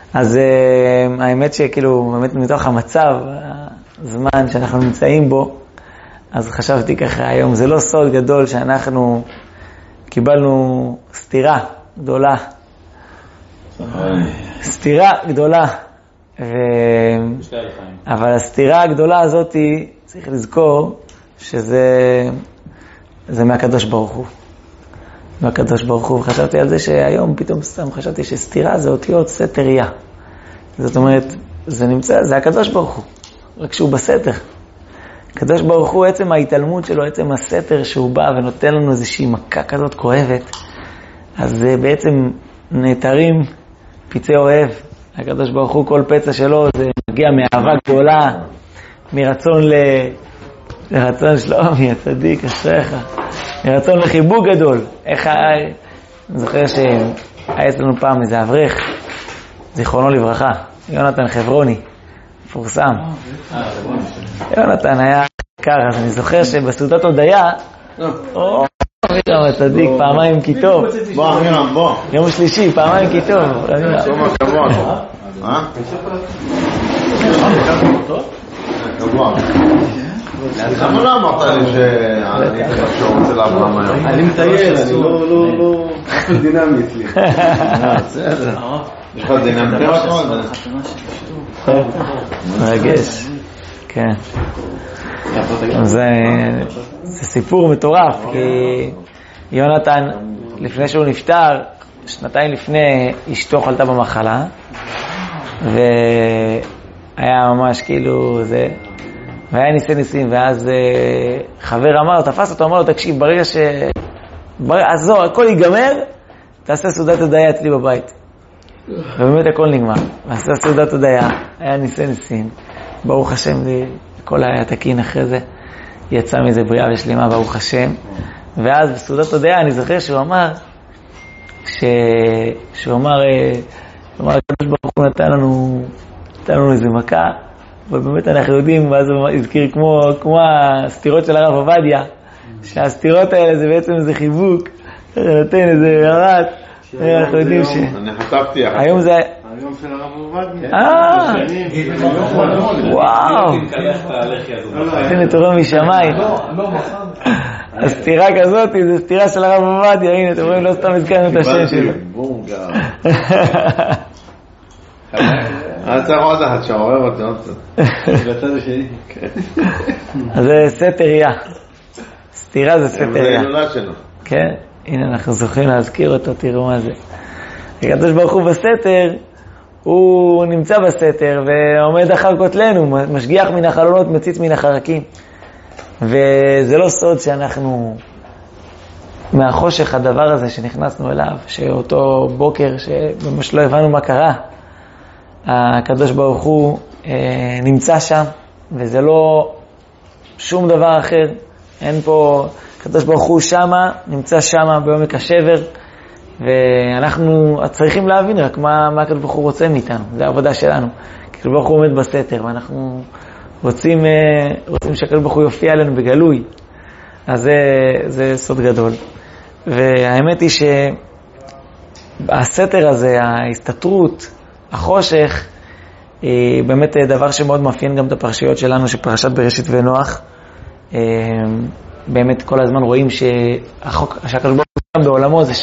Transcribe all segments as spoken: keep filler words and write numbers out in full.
אז האמת שכאילו, באמת מתוך המצב, הזמן שאנחנו נמצאים בו, אז חשבתי ככה היום, זה לא סוד גדול שאנחנו קיבלנו סתירה גדולה. סתירה גדולה. ו... אבל הסתירה הגדולה הזאת, צריך לזכור שזה זה מהקדוש ברוך הוא. מהקדוש ברוך הוא. חשבתי על זה שהיום פתאום סתם חשבתי שסתירה זה אותיות סתריה. זאת אומרת, זה נמצא, זה הקדוש ברוך הוא. רק שהוא בסתר. הקדוש ברוך הוא, עצם ההתעלמות שלו, עצם הסתר שהוא בא ונותן לנו איזושהי מכה כזאת כואבת, אז זה בעצם נתרים פיצי אוהב. הקדוש ברוך הוא, כל פצע שלו, זה מגיע מאהבה גדולה, מרצון ל... לרצון שלומי, הצדיק, אשריך. מרצון לחיבוק גדול. איך היה... אני זוכר שהיה אצלנו פעם איזה אברך, זיכרונו לברכה, יונתן חברוני, פורסם. יונתן היה קר, אז אני זוכר שבסעודת הודיה, או, פתאום הצדיק, פעמיים כי טוב. בוא, אמירם, בוא. יום שלישי, פעמיים כי טוב. שומע כבוד. אה? כבוד. למה לא אמרת לי שאני רוצה לאברהם היום? אני מטייל, אני לא, לא, לא, אף דינמי אצלי. בסדר. יש לך דינמי מאוד? מרגש. כן. זה סיפור מטורף, כי יונתן, לפני שהוא נפטר, שנתיים לפני, אשתו חלתה במחלה, והיה ממש כאילו זה... והיה ניסי ניסים, ואז חבר אמר לו, תפס אותו, אמר לו, תקשיב, ברגע ש... אז זו, הכל ייגמר, תעשה סעודת הודיה אצלי בבית. ובאמת הכל נגמר. ועשה סעודת הודיה, היה ניסי ניסים, ברוך השם, הכל היה תקין אחרי זה, יצא מזה בריאה ושלימה, ברוך השם. ואז בסעודת הודיה אני זוכר שהוא אמר, ש... שהוא אמר, שהוא אמר, הקדוש ברוך הוא נתן לנו, נתן לנו איזה מכה, ובאמת אנחנו יודעים, ואז הוא הזכיר כמו, כמו הסתירות של הרב עובדיה, שהסתירות האלה זה בעצם איזה חיבוק, נותן איזה הרעת, אנחנו יודעים ש... אני חשבתי אחת. היום זה... היום של הרב עובדיה. אה! וואו! הנה תורה משמיים. הסתירה כזאת זה סתירה של הרב עובדיה, הנה אתם רואים, לא סתם הזכרנו את השם שלו. אני צריך עוד אחת שעורר אותי עוד קצת. בצד השני. אז זה סתריה. סתירה זה סתריה. זה הילולה שלו. כן, הנה אנחנו זוכים להזכיר אותו, תראו מה זה. הקדוש ברוך הוא בסתר, הוא נמצא בסתר ועומד אחר כותלנו, משגיח מן החלונות, מציץ מן החרקים. וזה לא סוד שאנחנו, מהחושך הדבר הזה שנכנסנו אליו, שאותו בוקר שממש לא הבנו מה קרה, הקדוש ברוך הוא אה, נמצא שם, וזה לא שום דבר אחר. אין פה, הקדוש ברוך הוא שמה, נמצא שמה בעומק השבר, ואנחנו צריכים להבין רק מה, מה הקדוש ברוך הוא רוצה מאיתנו. זה העבודה שלנו. הקדוש ברוך הוא עומד בסתר, ואנחנו רוצים, אה, רוצים שהקדוש ברוך הוא יופיע עלינו בגלוי. אז זה, זה סוד גדול. והאמת היא שהסתר הזה, ההסתתרות, החושך, היא באמת דבר שמאוד מאפיין גם את הפרשיות שלנו, שפרשת בראשית ונוח. באמת כל הזמן רואים שהחוק, שהקדוש ברוך הוא בעולמו זה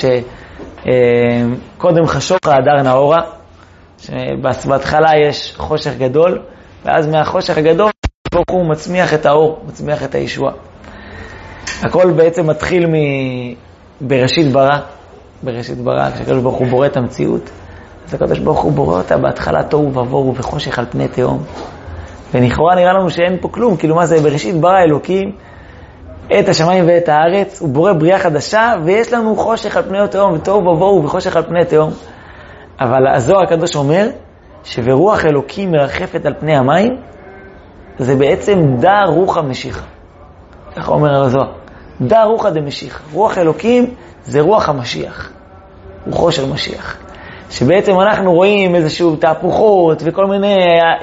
שקודם חשוך האדר נאורה, שבהתחלה יש חושך גדול, ואז מהחושך הגדול ברוך הוא מצמיח את האור, מצמיח את הישועה. הכל בעצם מתחיל מבראשית ברא, בראשית ברא, כשהקדוש ברוך הוא בורא את המציאות, אז הקדוש ברוך הוא בורא אותה בהתחלה תוהו ובוהו וחושך על פני תהום. ונכאורה נראה לנו שאין פה כלום, כאילו מה זה? בראשית ברא אלוקים את השמיים ואת הארץ, הוא בורא בריאה חדשה, ויש לנו חושך על פני תהום, ותוהו ובוהו וחושך על פני תהום. אבל הזוהר הקדוש אומר, שברוח אלוקים מרחפת על פני המים, זה בעצם דא רוחא משיחא. ככה אומר הזוהר. דא רוחא דמשיחא. רוח אלוקים זה רוח המשיח. רוחו של משיח. שבעצם אנחנו רואים איזשהו תהפוכות וכל מיני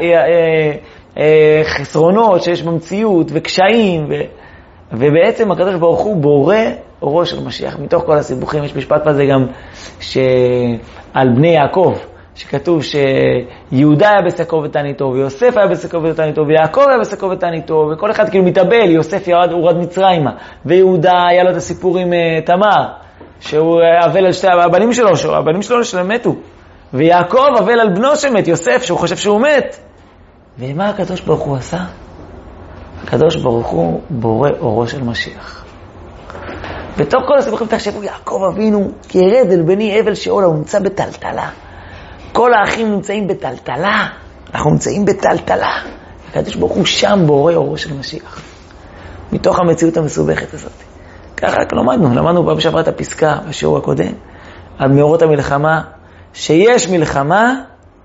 חסרונות שיש במציאות וקשיים, ו... ובעצם הקדוש ברוך הוא בורא אורו של משיח. מתוך כל הסיבוכים יש משפט בזה גם שעל בני יעקב, שכתוב שיהודה היה בשקו ותעניתו, ויוסף היה בשקו ותעניתו, ויעקב היה בשקו ותעניתו, וכל אחד כאילו מתאבל, יוסף ירד, הורד מצרימה, ויהודה היה לו את הסיפור עם uh, תמר, שהוא אבל על שתי הבנים שלו, הבנים שלו שלהם מתו, ויעקב אבל על בנו שמת, יוסף, שהוא חושב שהוא מת. ומה הקדוש ברוך הוא עשה? הקדוש ברוך הוא בורא אורו של משיח. בתוך כל הסיפורים תחשבו, יעקב אבינו, כי ירד אל בני אבל שאולה, הוא נמצא בטלטלה. כל האחים נמצאים בטלטלה, אנחנו נמצאים בטלטלה. הקדוש ברוך הוא שם בורא אורו של משיח. מתוך המציאות המסובכת הזאת. ככה רק למדנו, למדנו פעם שעברה את הפסקה בשיעור הקודם, על מאורות המלחמה, שיש מלחמה,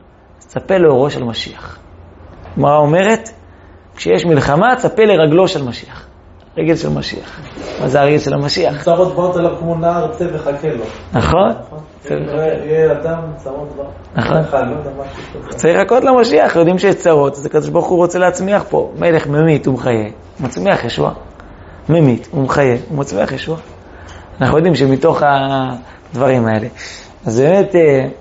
צפה לאורו של משיח. מה אומרת? כשיש מלחמה, צפה לרגלו של משיח. רגל של משיח. מה זה הרגל של המשיח? צרות באות עליו כמו נער, צא וחכה לו. נכון? יהיה אדם צרות באות. נכון. צריך לחכות למשיח, יודעים שיש צרות, אז הקדוש ברוך הוא רוצה להצמיח פה. מלך ממית הוא מחיה, מצמיח ישוע. ממית הוא מחיה, הוא מצמיח ישוע. אנחנו יודעים שמתוך הדברים האלה. אז באמת,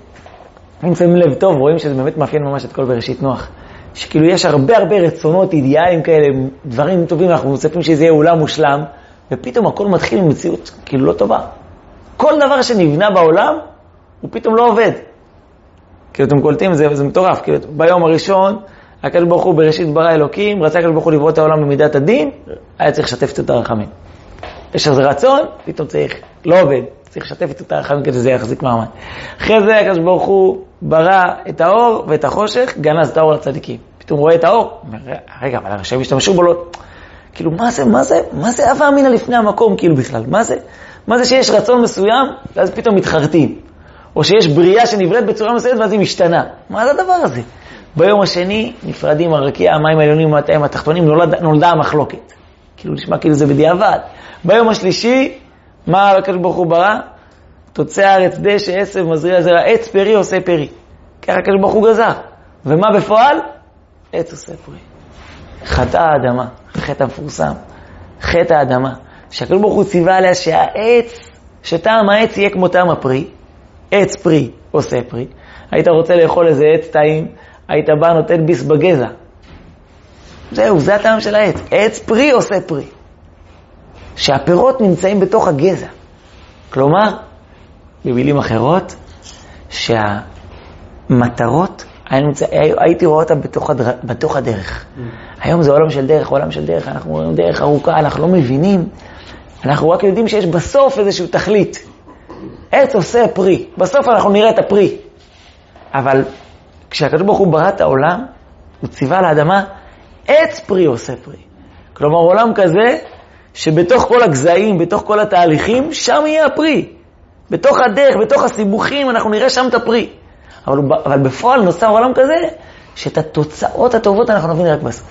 אם שמים לב טוב, רואים שזה באמת מאפיין ממש את כל בראשית נוח. שכאילו יש הרבה הרבה רצונות, אידיאלים כאלה, דברים טובים, אנחנו מצפים שזה יהיה עולם מושלם, ופתאום הכל מתחיל עם מציאות כאילו לא טובה. כל דבר שנבנה בעולם, הוא פתאום לא עובד. כאילו אתם קולטים, זה, זה מטורף. כאילו ביום הראשון, הקדוש ברוך הוא בראשית ברא אלוקים, רצה הקדוש ברוך הוא לברוא את העולם במידת הדין, היה צריך לשתף את הרחמים. יש איזה רצון, פתאום צריך, לא עובד, צריך לשתף את הרחמים כדי שזה יחזיק מעמד. אחרי זה הקדוש ברוך הוא ברא את האור ואת החושך, גנז את האור לצדיקים. פתאום רואה את האור, אומר, רגע, אבל הרשעים השתמשו בו לא... כאילו, מה זה, מה זה, מה זה אהבה אמינה לפני המקום, כאילו בכלל? מה זה? מה זה שיש רצון מסוים, ואז פתאום מתחרטים? או שיש בריאה שנבראת בצורה מסוימת, ואז היא משתנה. מה זה הדבר הזה? ביום השני, נפרדים הרקיע, המים העליונים והמים התחתונים, נולד, נולדה המחלוקת. כאילו, נשמע כאילו זה בדיעבד. ביום השלישי, מה הקדוש ברוך הוא ברא? תוצא הארץ דשא, עשב, מזריע זרע, עץ פרי עושה פרי. ככה הקדוש ברוך הוא גזר. ומה בפועל? עץ עושה פרי. חטא האדמה, חטא המפורסם. חטא האדמה. שהקדוש ברוך הוא ציווה עליה שהעץ, שטעם העץ יהיה כמו טעם הפרי. עץ פרי עושה פרי. היית רוצה לאכול איזה עץ טעים, היית בא נותן ביס בגזע. זהו, זה הטעם של העץ. עץ פרי עושה פרי. שהפירות נמצאים בתוך הגזע. כלומר, במילים אחרות, שהמטרות, הייתי רואה אותה בתוך, הדר... בתוך הדרך. Mm. היום זה עולם של דרך, עולם של דרך, אנחנו רואים דרך ארוכה, אנחנו לא מבינים, אנחנו רק יודעים שיש בסוף איזשהו תכלית. עץ עושה פרי, בסוף אנחנו נראה את הפרי. אבל כשהקדוש ברוך הוא ברא את העולם, הוא ציווה לאדמה, עץ פרי עושה פרי. כלומר, עולם כזה, שבתוך כל הגזעים, בתוך כל התהליכים, שם יהיה הפרי. בתוך הדרך, בתוך הסיבוכים, אנחנו נראה שם את הפרי. אבל, אבל בפועל נוצר עולם כזה, שאת התוצאות הטובות אנחנו נבין רק בסוף.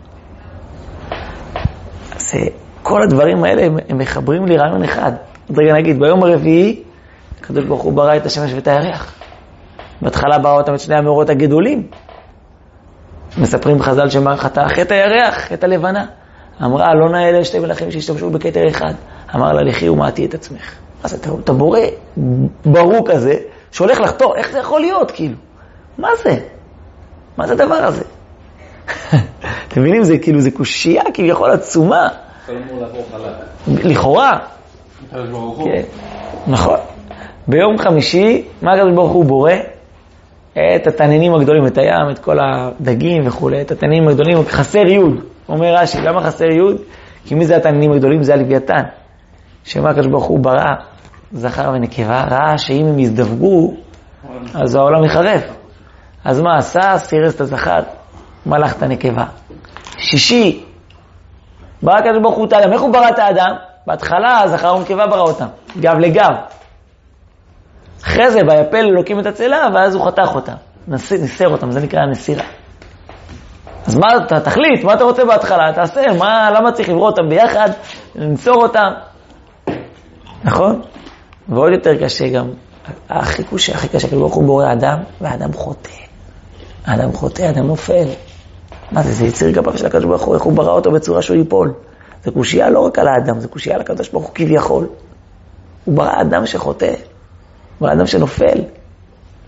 אז כל הדברים האלה הם, הם מחברים לי רעיון אחד. עוד רגע נגיד, ביום הרביעי, הקדוש ברוך הוא ברא את השמש ואת הירח. בהתחלה ברא אותם את שני המאורות הגדולים. מספרים חז"ל שמה חטא? חטא הירח, חטא הלבנה. אמרה, לא נאה אלה שתי מלכים שהשתמשו בכתר אחד. אמר לה, לכי ומעטי את עצמך. אז אתה, אתה בורא ברור כזה, שהולך לחתור, איך זה יכול להיות, כאילו? מה זה? מה זה הדבר הזה? אתם מבינים, זה כאילו, זה קושייה, כאילו יכול עצומה. לכאורה. כן, נכון. ביום חמישי, מה הקדוש ברוך הוא בורא? את התנינים הגדולים, את הים, את כל הדגים וכו', את התנינים הגדולים, חסר יוד. אומר רש"י, למה חסר יוד? כי מי זה התנינים הגדולים? זה הלוויתן. שמה הקדוש ברוך הוא ברא, זכר ונקבה, ראה שאם הם יזדווגו, אז העולם יחרב. אז מה עשה? סירס את הזכר, מלך את הנקבה. שישי, ברא הקדוש ברוך הוא את האדם. איך הוא ברא את האדם? בהתחלה הזכר ונקבה ברא אותם, גב לגב. אחרי זה, ויפל אלוקים את הצלה, ואז הוא חתך אותם. ניסר אותם, זה נקרא נסירה. אז מה אתה תחליט? מה אתה רוצה בהתחלה? תעשה, מה, למה צריך לברוא אותם ביחד? לנצור אותם. נכון? ועוד יותר קשה גם, הכי קשה, הכי קשה, כאילו הוא בורא אדם, והאדם חוטא. האדם חוטא, האדם נופל. מה זה? זה יציר גביו של הקדוש ברוך הוא, איך הוא ברא אותו בצורה שהוא ייפול. זה קושיה לא רק על האדם, זה קושיה על הקדוש ברוך הוא כביכול. הוא ברא אדם שחוטא, ברא אדם שנופל.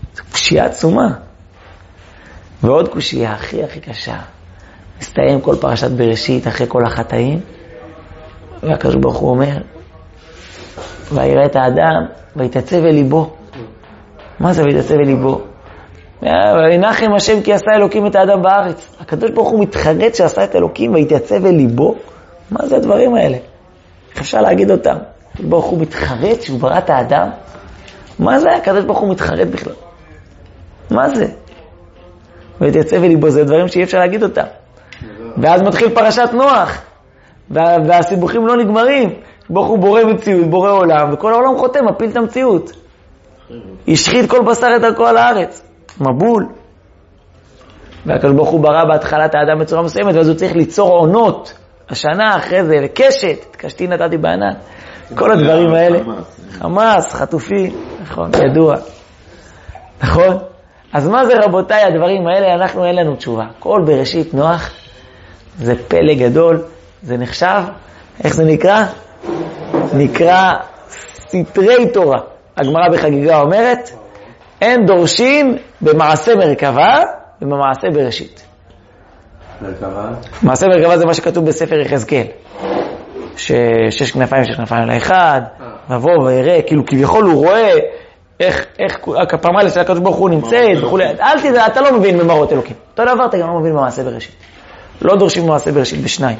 זו קושייה עצומה. ועוד קושייה הכי הכי קשה. מסתיים כל פרשת בראשית אחרי כל החטאים, והקדוש ברוך הוא אומר, ויראה את האדם, ויתעצב אל ליבו. מה זה ויתעצב אל ליבו? וינחם השם כי עשה אלוקים את האדם בארץ. הקדוש ברוך הוא מתחרט שעשה את אלוקים ויתעצב אל ליבו. מה זה הדברים האלה? איך אפשר להגיד אותם? הקדוש ברוך הוא מתחרט שהוא ברא את האדם? מה זה? הקדוש ברוך הוא מתחרט בכלל. מה זה? ויתעצב אל ליבו, זה דברים שאי אפשר להגיד אותם. ואז מתחיל פרשת נוח, וה, והסיבוכים לא נגמרים. ברוך הוא בורא מציאות, בורא עולם, וכל העולם חותם, מפיל את המציאות. ישחית כל בשר את הכל על הארץ. מבול. והקדוש ברוך הוא ברא בהתחלת האדם בצורה מסוימת, ואז הוא צריך ליצור עונות. השנה אחרי זה, וקשת, תקשתי נתתי בענן. כל הדברים האלה. חמאס, חטופי, נכון, ידוע. נכון? אז מה זה רבותיי הדברים האלה? אנחנו אין לנו תשובה. כל בראשית נוח, זה פלא גדול, זה נחשב, איך זה נקרא? נקרא סתרי תורה. הגמרא בחגיגה אומרת, אין דורשים במעשה מרכבה ובמעשה בראשית. מרכבה? מעשה מרכבה זה מה שכתוב בספר יחזקאל. ששש כנפיים, שש כנפיים לאחד, מבוא ויראה, כאילו כביכול הוא רואה איך, איך הפרמליה של הקדוש ברוך הוא נמצאת וכו'. אל תדע, אתה לא מבין במראות אלוקים. אותו דבר אתה גם לא מבין במעשה בראשית. לא דורשים במעשה בראשית בשניים.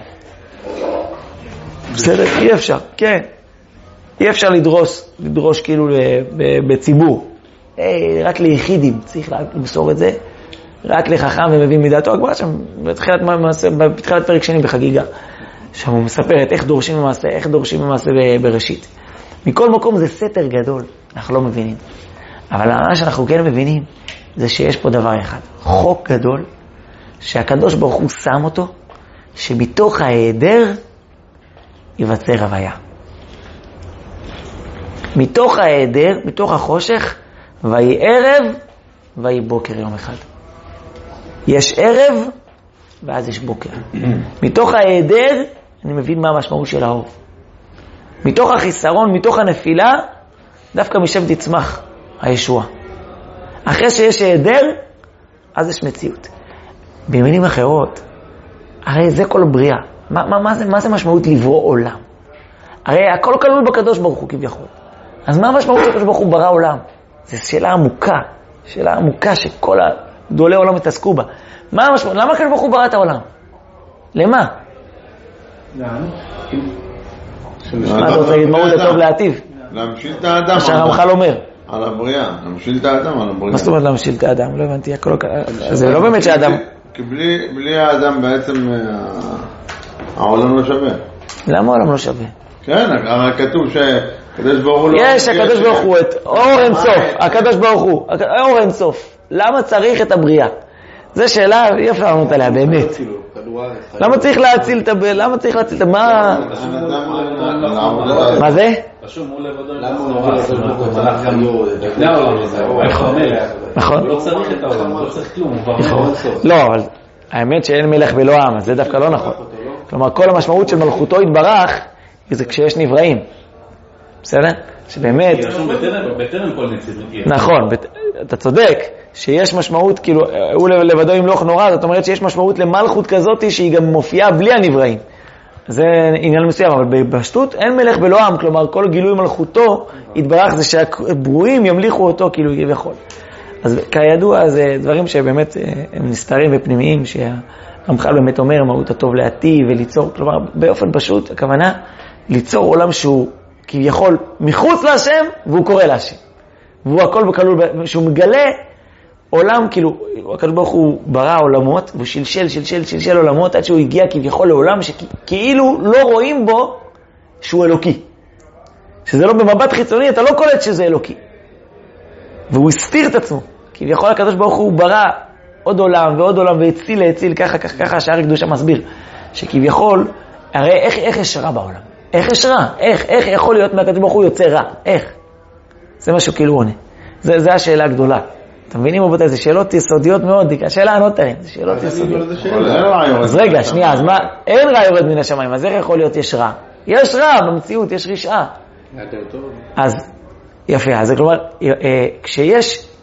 בסדר? אי אפשר, כן. אי אפשר לדרוש, לדרוש כאילו בציבור. רק ליחידים צריך למסור את זה. רק לחכם ומבין מדעתו. הגמרא שם, בתחילת פרק שני בחגיגה. שם הוא מספרת איך דורשים במעשה, איך דורשים במעשה בראשית. מכל מקום זה סתר גדול, אנחנו לא מבינים. אבל מה שאנחנו כן מבינים, זה שיש פה דבר אחד. חוק גדול, שהקדוש ברוך הוא שם אותו, שמתוך ההיעדר ייווצר הוויה. מתוך ההיעדר, מתוך החושך, ויהי ערב, ויהי בוקר יום אחד. יש ערב, ואז יש בוקר. מתוך ההיעדר, אני מבין מה המשמעות של האור. מתוך החיסרון, מתוך הנפילה, דווקא משם תצמח הישועה. אחרי שיש היעדר, אז יש מציאות. במילים אחרות, הרי זה כל בריאה. מה, מה, מה, זה, מה זה משמעות לברוא עולם? הרי הכל כלול בקדוש ברוך הוא כביכול. אז מה המשמעות של הקדוש ברוך הוא ברא עולם? זו שאלה עמוקה, שאלה עמוקה שכל גדולי העולם התעסקו בה. מה המשמעות? למה הקדוש ברוך הוא ברא את העולם? למה? מה אתה רוצה להגיד? מה הוא לטוב להטיב? להמשיל את האדם. מה שהרמח"ל אומר. על הבריאה, להמשיל את האדם על הבריאה. מה זאת אומרת להמשיל את האדם? לא הבנתי, זה לא באמת שהאדם... כי בלי האדם בעצם העולם לא שווה. למה העולם לא שווה? כן, אבל כתוב שהקדוש ברוך הוא לא... יש, הקדוש ברוך הוא, את אור אין סוף, הקדוש ברוך הוא, אור אין סוף. למה צריך את הבריאה? זו שאלה, אי אפשר לענות עליה, באמת. למה צריך להציל את הבריאה? למה צריך להציל את הבריאה? מה זה? נכון. לא צריך את העולם, לא צריך כלום. לא, אבל האמת שאין מלך ולא עם, אז זה דווקא לא נכון. כלומר, כל המשמעות של מלכותו יתברך, זה כשיש נבראים. בסדר? שבאמת... בטרם כל נציב. נכון, אתה צודק, שיש משמעות, כאילו, הוא לבדו ימלוך נורא, זאת אומרת שיש משמעות למלכות כזאת שהיא גם מופיעה בלי הנבראים. זה עניין מסוים, אבל בפשטות אין מלך ולא עם, כלומר כל גילוי מלכותו יתברך זה שהברואים ימליכו אותו כאילו כביכול. אז כידוע זה דברים שבאמת הם נסתרים ופנימיים, שהרמח"ל באמת אומר מהות הטוב להטיב וליצור, כלומר באופן פשוט הכוונה ליצור עולם שהוא כביכול מחוץ להשם והוא קורא להשם. והוא הכל בכלול, שהוא מגלה עולם, כאילו, הקדוש ברוך הוא ברא עולמות, והוא שלשל, שלשל, שלשל עולמות, עד שהוא הגיע כביכול לעולם שכאילו לא רואים בו שהוא אלוקי. שזה לא במבט חיצוני, אתה לא קולט שזה אלוקי. והוא הסתיר את עצמו. כביכול הקדוש ברוך הוא ברא עוד עולם ועוד עולם, והציל להציל, ככה, ככה, ככה, שער הקדושה מסביר. שכביכול, הרי איך, איך יש רע בעולם? איך יש רע? איך, איך יכול להיות מהקדוש ברוך הוא יוצא רע? איך? זה משהו כאילו עונה. זה, זה השאלה הגדולה. אתם מבינים רבותיי, זה שאלות יסודיות מאוד, השאלה ענות עליהן, זה שאלות יסודיות. אז רגע, שנייה, אז מה, אין רע יורד מן השמיים, אז איך יכול להיות יש רע? יש רע במציאות, יש רשעה. אז, יפה, אז כלומר, כשיש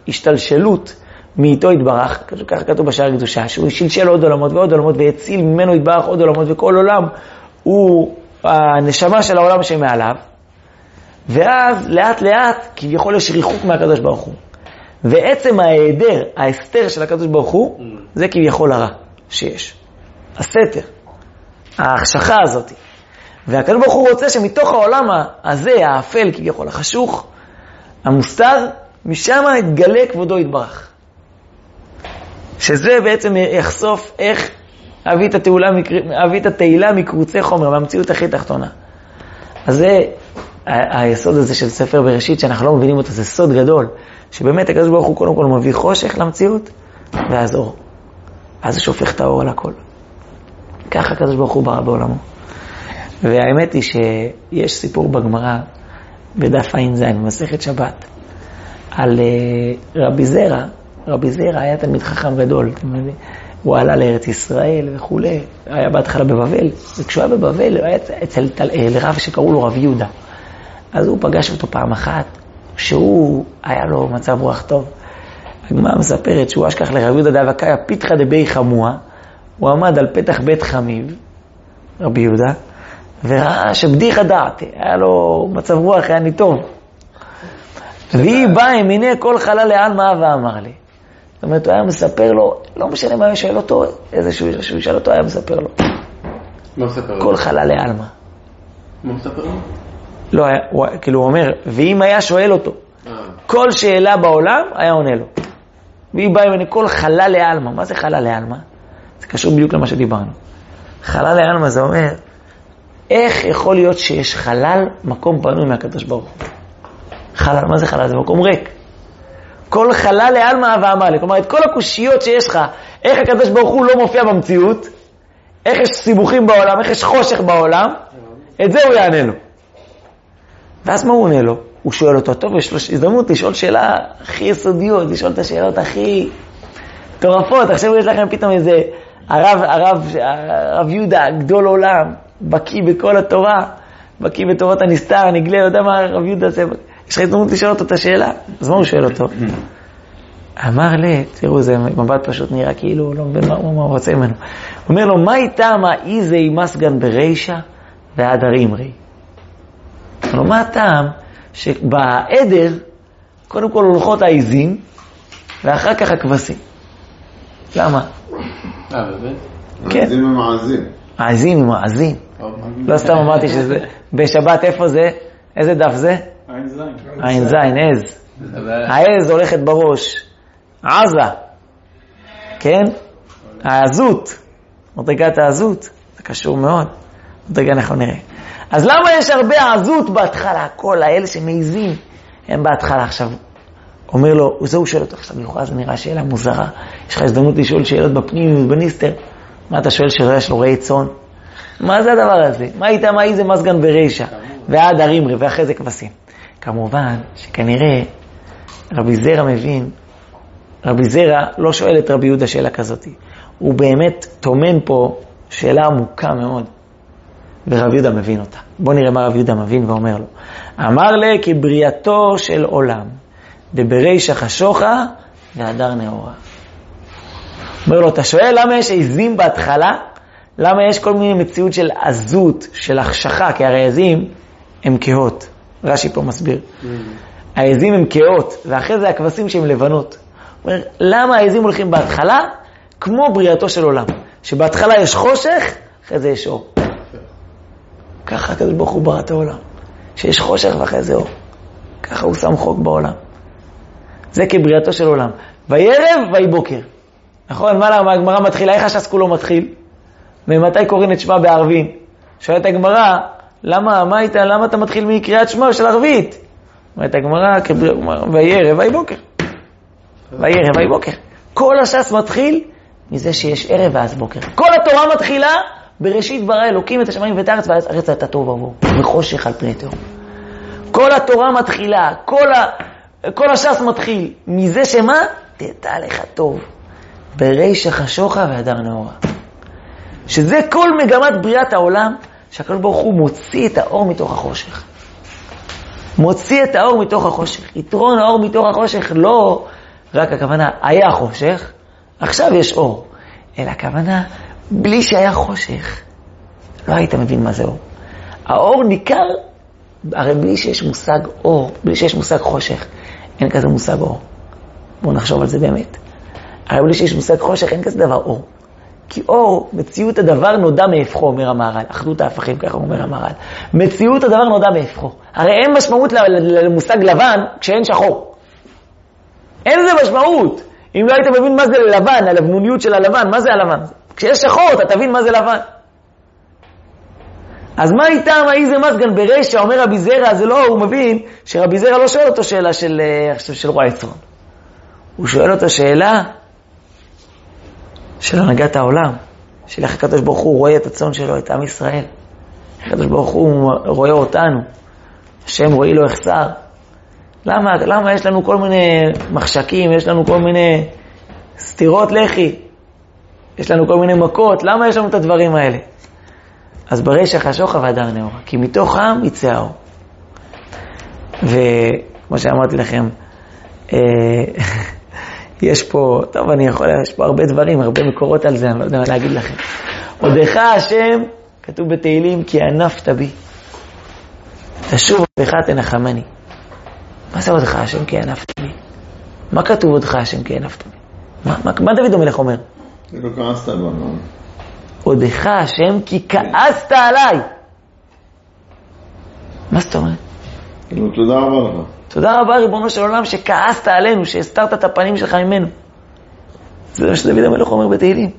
השתלשלות מאיתו התברך, ככה כתוב בשער הקדושה, שהוא שלשל עוד עולמות ועוד עולמות, והציל ממנו התברך עוד עולמות, וכל עולם הוא הנשמה של העולם שמעליו, ואז לאט לאט כביכול יש ריחוק מהקדוש ברוך הוא. ועצם ההיעדר, ההסתר של הקדוש ברוך הוא, זה כביכול הרע שיש. הסתר, ההחשכה הזאת. והקדוש ברוך הוא רוצה שמתוך העולם הזה, האפל כביכול, החשוך, המוסתר, משם יתגלה כבודו יתברך. שזה בעצם יחשוף איך אביא את התהילה, אביא את התהילה מקרוצי חומר, מהמציאות הכי תחתונה. אז זה היסוד הזה של ספר בראשית, שאנחנו לא מבינים אותו, זה סוד גדול, שבאמת הקדוש ברוך הוא קודם כל מביא חושך למציאות, ואז אור. אז הוא שופך את האור על הכל. ככה הקדוש ברוך הוא ברא בעולמו. והאמת היא שיש סיפור בגמרא, בדף עין זין, במסכת שבת, על רבי זרע. רבי זרע היה תלמיד חכם גדול, הוא עלה לארץ ישראל וכו', היה בהתחלה בבבל, וכשהוא היה בבבל, הוא היה אצל לרב שקראו לו רב יהודה. אז הוא פגש אותו פעם אחת, שהוא היה לו מצב רוח טוב. הגמרא מספרת שהוא אשכח לרב יהודה דאבקאי, פיתחא דבי חמוע, הוא עמד על פתח בית חמיב, רבי יהודה, וראה שבדיחה דעת, היה לו מצב רוח, היה ניטוב. והיא באה ימיני כל חלל לעלמא ואמר לי. זאת אומרת, הוא היה מספר לו, לא משנה מה הוא שואל אותו, איזשהו שהוא ישאל אותו, היה מספר לו. מה מספר לו? כל חלל לעלמא. מה מספר לו? לא, הוא, כאילו הוא אומר, ואם היה שואל אותו, כל שאלה בעולם, היה עונה לו. והיא באה ימיני כל חלל לעלמא. מה זה חלל לעלמא? זה קשור בדיוק למה שדיברנו. חלל לעלמא זה אומר, איך יכול להיות שיש חלל מקום פנוי מהקדוש ברוך הוא? חלל, מה זה חלל? זה מקום ריק. כל חלל לעלמא ואמר לי. כלומר, את כל הקושיות שיש לך, איך הקדוש ברוך הוא לא מופיע במציאות, איך יש סיבוכים בעולם, איך יש חושך בעולם, את זה הוא יענה לו. ואז מה הוא עונה לו? הוא שואל אותו, טוב, יש לו הזדמנות לשאול שאלה הכי יסודיות, לשאול את השאלות הכי טורפות. עכשיו יש לכם פתאום איזה הרב, הרב, הרב יהודה, גדול עולם, בקיא בכל התורה, בקיא בתורות הנסתר, נגלה, יודע מה הרב יהודה זה, יש לך הזדמנות לשאול אותו את השאלה? אז מה הוא שואל אותו? אמר לי, תראו, זה מבט פשוט נראה כאילו, לא מבין מה הוא רוצה ממנו. הוא אומר לו, מה איתה מה איזי מסגן ברישה ועד הרימרי? הוא אומר לו, מה הטעם שבעדר, קודם כל הולכות העיזים, ואחר כך הכבשים. למה? אה, באמת? כן. העיזים הם העזים. העיזים הם העזים. לא סתם אמרתי שזה, בשבת איפה זה? איזה דף זה? עין זין. עין זין, עז. העז הולכת בראש. עזה. כן? העזות. מדרגת העזות. זה קשור מאוד. מדרגה אנחנו נראה. אז למה יש הרבה עזות בהתחלה? כל האלה שמעיזים הם בהתחלה. עכשיו, אומר לו, זהו שואל אותו עכשיו, לכאורה זה נראה שאלה מוזרה. יש לך הזדמנות לשאול שאלות בפנים, בניסטר. מה אתה שואל שלא יש לו ראי צאן? מה זה הדבר הזה? מה איתה, מה איזה מסגן ברישה? ועד הרימרי, ואחרי זה כבשים. כמובן שכנראה רבי זרע מבין, רבי זרע לא שואל את רבי יהודה שאלה כזאת. הוא באמת תומן פה שאלה עמוקה מאוד, ורבי יהודה מבין אותה. בוא נראה מה רבי יהודה מבין ואומר לו. אמר לי כי בריאתו של עולם, דברישה חשוכה והדר נאורה. אומר לו, אתה שואל למה יש עזים בהתחלה? למה יש כל מיני מציאות של עזות, של החשכה? כי הרי העזים הם כהות. רש"י פה מסביר. העזים הם כהות, ואחרי זה הכבשים שהם לבנות. הוא אומר, למה העזים הולכים בהתחלה? כמו בריאתו של עולם. שבהתחלה יש חושך, אחרי זה יש אור. ככה הקדוש ברוך הוא ברא את העולם. שיש חושך ואחרי זה אור. ככה הוא שם חוק בעולם. זה כבריאתו של עולם. וירב ויבוקר. נכון? מה למה הגמרא מתחילה? איך הש"ס כולו מתחיל? ממתי קוראים את שמה בערבין? שואלת הגמרא, למה, מה הייתה, למה אתה מתחיל מקריאת שמה של ערבית? אומרת הגמרא, וירב ויבוקר. וירב ויבוקר. כל הש"ס מתחיל מזה שיש ערב ואז בוקר. כל התורה מתחילה בראשית ברא אלוקים את השמיים ואת הארץ, ואז ארץ הייתה תוהו ובוהו, וחושך על פני תהום. כל התורה מתחילה, כל, ה... כל הש"ס מתחיל מזה שמה? תדע לך טוב. ברישה חשוכה והדר נאורה. שזה כל מגמת בריאת העולם, שהקדוש ברוך הוא מוציא את האור מתוך החושך. מוציא את האור מתוך החושך. יתרון האור מתוך החושך לא רק הכוונה, היה חושך, עכשיו יש אור. אלא הכוונה, בלי שהיה חושך, לא היית מבין מה זה אור. האור ניכר, הרי בלי שיש מושג אור, בלי שיש מושג חושך, אין כזה מושג אור. בואו נחשוב על זה באמת. הרי בלי שיש מושג חושך, אין כזה דבר אור. כי אור, מציאות הדבר נודע מהפכו, אומר המהר"ל. אחדות ההפכים, ככה אומר המהר"ל. מציאות הדבר נודע מהפכו. הרי אין משמעות למושג לבן כשאין שחור. אין זה משמעות. אם לא היית מבין מה זה לבן, הלבנוניות של הלבן, מה זה הלבן? כשיש שחור, אתה תבין מה זה לבן. אז מה איתם, איזה מסגן ברשע, אומר רבי זרע, זה לא, הוא מבין שרבי זרע לא שואל אותו שאלה של, של רוע יצרון. הוא שואל אותו שאלה של הנהגת העולם, של איך הקדוש ברוך הוא רואה את הצאן שלו, את עם ישראל. הקדוש ברוך הוא רואה אותנו, השם רואי לו יחסר. למה? למה יש לנו כל מיני מחשקים, יש לנו כל מיני סתירות לחי, יש לנו כל מיני מכות, למה יש לנו את הדברים האלה? אז ברשע חשוך והדר נאורה, כי מתוך העם יצא האור. וכמו שאמרתי לכם, יש פה, טוב אני יכול, יש פה הרבה דברים, הרבה מקורות על זה, אני לא יודע מה להגיד לכם. עודך השם, כתוב בתהילים, כי ענפת בי. תשוב עודך תנחמני. מה זה עודך השם כי ענפת בי? מה כתוב עודך השם כי ענפת בי? מה, מה, מה דוד המלך אומר? זה לא כעסת בנו. עודך השם כי כעסת עליי. מה זאת אומרת? כאילו, תודה רבה לך. תודה רבה ריבונו של עולם שכעסת עלינו, שהסתרת את הפנים שלך ממנו. זה מה שדוד המלך אומר בתהילים.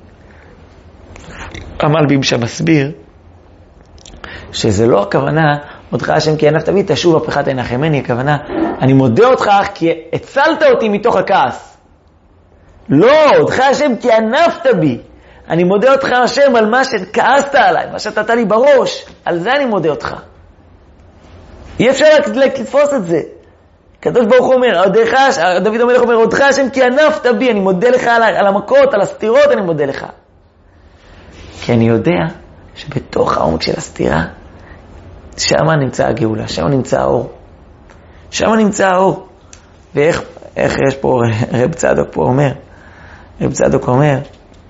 המלבים שם מסביר שזה לא הכוונה עודך השם כי ענפת בי, תשוב הפך תנחמני, הכוונה אני מודה אותך כי הצלת אותי מתוך הכעס. לא, עודך השם כי ענפת בי. אני מודה אותך השם על מה שכעסת עליי, מה שתתה לי בראש, על זה אני מודה אותך. אי אפשר לתפוס את זה. הקדוש ברוך הוא אומר, דוד המלך אומר, עודך השם כי ענפת בי, אני מודה לך על, על המכות, על הסתירות, אני מודה לך. כי אני יודע שבתוך העומק של הסתירה, שם נמצא הגאולה, שם נמצא האור. שם נמצא האור. ואיך איך יש פה, רב צדוק פה אומר, רב צדוק אומר,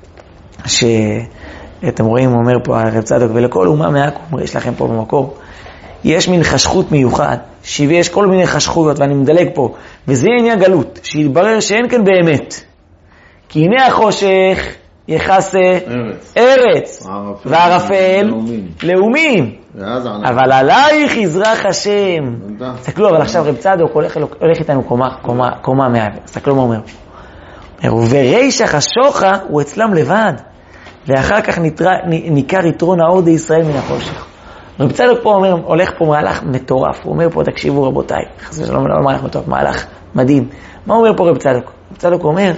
שאתם רואים, הוא אומר פה, רב צדוק, ולכל אומה מעכו, יש לכם פה במקור, יש מין חשכות מיוחד, שיש כל מיני חשכויות, ואני מדלג פה, וזה עניין גלות, שיתברר שאין כאן באמת. כי הנה החושך יכסה ארץ, ארץ וערפל לאומים, אבל עלייך יזרח השם. תסתכלו, אבל עכשיו רב צדוק הולך, הולך איתנו קומה, קומה, קומה מעבר. תסתכלו מה אומר. וברישא חשוכה הוא אצלם לבד, ואחר כך ניכר יתרון האור דישראל מן החושך. רב צדוק פה אומר, הולך פה מהלך מטורף. הוא אומר פה, תקשיבו רבותיי, חס ושלום, לא מהלך מטורף, מהלך מדהים. מה אומר פה רב צדוק? רב צדוק אומר,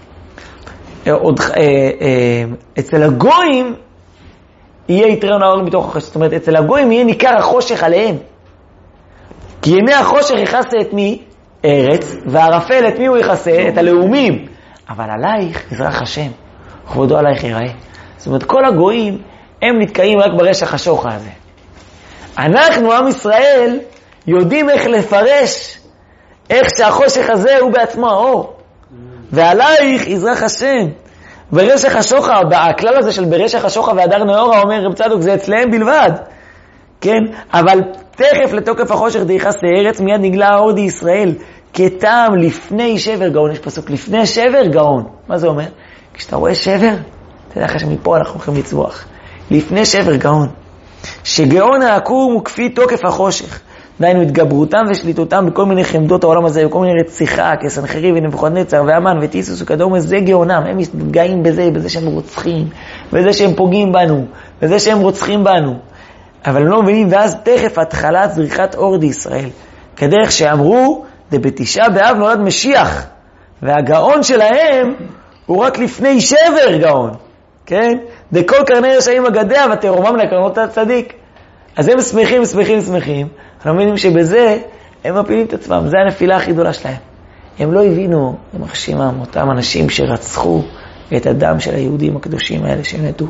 עוד, אה, אה, אצל הגויים יהיה יתרון האור מתוך החושך. זאת אומרת, אצל הגויים יהיה ניכר החושך עליהם. כי ימי החושך יכסה את מי? ארץ, והערפל את מי הוא יכסה? את הלאומים. אבל עלייך יזרח השם, כבודו עלייך ייראה. זאת אומרת, כל הגויים הם נתקעים רק ברשע חשוך הזה. אנחנו, עם ישראל, יודעים איך לפרש, איך שהחושך הזה הוא בעצמו האור. ועלייך יזרח השם. ברשע חשוכה, הכלל הזה של ברשע חשוכה והדר נאורה, אומר רב צדוק, זה אצלהם בלבד. כן? אבל תכף לתוקף החושך דיחס לארץ, מיד נגלה האור די ישראל, כטעם לפני שבר גאון. יש פסוק, לפני שבר גאון. מה זה אומר? כשאתה רואה שבר, תדע לך שמפה אנחנו הולכים לצבוח. לפני שבר גאון. שגאון העקום הוא כפי תוקף החושך. דיינו התגברותם ושליטותם בכל מיני חמדות העולם הזה, בכל מיני רציחה, כסנחריב ונבוכדנצר ואמן וטיסוס וכדומה, זה גאונם. הם מתגאים בזה, בזה שהם רוצחים, בזה שהם פוגעים בנו, בזה שהם רוצחים בנו. אבל הם לא מבינים, ואז תכף התחלת זריחת אור די ישראל. כדרך שאמרו, זה בתשעה באב נולד משיח, והגאון שלהם הוא רק לפני שבר גאון. כן? דכל קרני רשעים אגדיה ותרומם לקרנות הצדיק. אז הם שמחים, שמחים, שמחים. אנחנו מבינים שבזה הם מפילים את עצמם. זה הנפילה הכי גדולה שלהם. הם לא הבינו, הם מחשימם, אותם אנשים שרצחו את הדם של היהודים הקדושים האלה שנתו.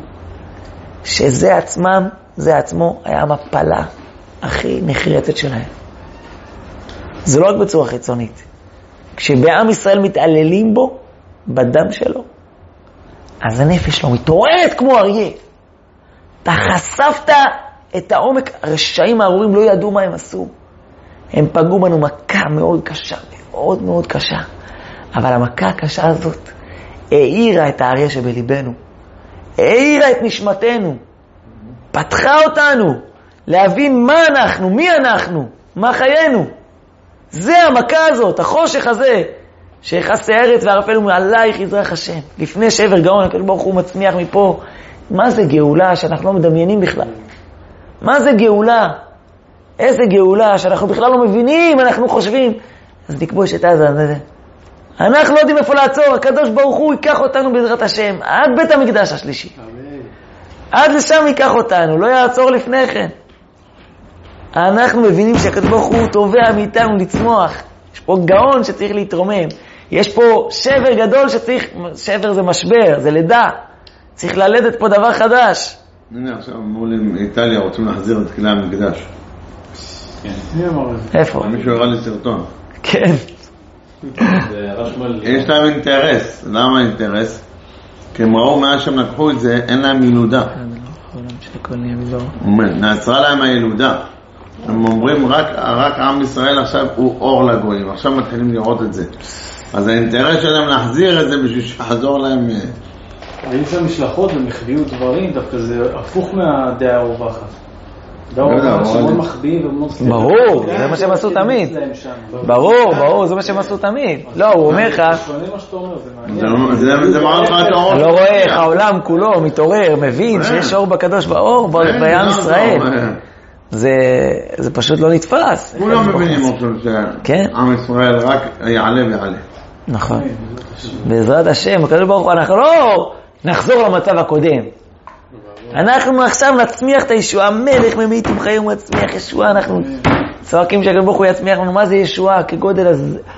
שזה עצמם, זה עצמו, היה המפלה הכי נחרצת שלהם. זה לא רק בצורה חיצונית. כשבעם ישראל מתעללים בו, בדם שלו, אז הנפש שלו מתעוררת כמו אריה. אתה חשפת את העומק, הרשעים הארורים לא ידעו מה הם עשו. הם פגעו בנו מכה מאוד קשה, מאוד מאוד קשה. אבל המכה הקשה הזאת העירה את האריה שבליבנו. העירה את נשמתנו. פתחה אותנו להבין מה אנחנו, מי אנחנו, מה חיינו. זה המכה הזאת, החושך הזה, שיחסי הארץ וערפל ומעלייך יזרח השם. לפני שבר גאון, הקדוש ברוך הוא מצמיח מפה. מה זה גאולה שאנחנו לא מדמיינים בכלל? מה זה גאולה? איזה גאולה שאנחנו בכלל לא מבינים, אנחנו חושבים. אז תקבוש את עזה. אנחנו לא יודעים איפה לעצור, הקדוש ברוך הוא ייקח אותנו בעזרת השם, עד בית המקדש השלישי. עד לשם ייקח אותנו, לא יעצור לפני כן. אנחנו מבינים שהקדוש ברוך הוא תובע מאיתנו לצמוח. יש פה גאון שצריך להתרומם. יש פה שבר גדול שצריך, שבר זה משבר, זה לידה. צריך ללדת פה דבר חדש. הנה עכשיו אמרו לי, איטליה רוצים להחזיר את כלי המקדש. איפה? מישהו הראה לי סרטון. כן. יש להם אינטרס. למה אינטרס? כי הם ראו מאז שהם לקחו את זה, אין להם ילודה. נעצרה להם הילודה. הם אומרים רק, רק עם ישראל עכשיו הוא אור לגויים. עכשיו מתחילים לראות את זה. אז האינטרס שלהם להחזיר את זה בשביל שחזור להם. היו שם משלחות ומחביאו דברים, דווקא זה הפוך מהדעה הרווחת. דעה הרווחת שמאוד מחביאים ומאוד סתירים. ברור, זה מה שהם עשו תמיד. ברור, ברור, זה מה שהם עשו תמיד. לא, הוא אומר לך... זה מראה לך את האור. אני לא רואה איך העולם כולו מתעורר, מבין שיש אור בקדוש באור, בעם ישראל. זה פשוט לא נתפס. כולם מבינים אותו שעם ישראל רק יעלה ויעלה. נכון. בעזרת השם, הקדוש ברוך הוא, אנחנו לא נחזור למצב הקודם. אנחנו עכשיו נצמיח את הישועה, מלך ממית ומחיה ומצמיח ישועה. אנחנו צועקים שהקדוש ברוך הוא יצמיח לנו. מה זה ישועה? כגודל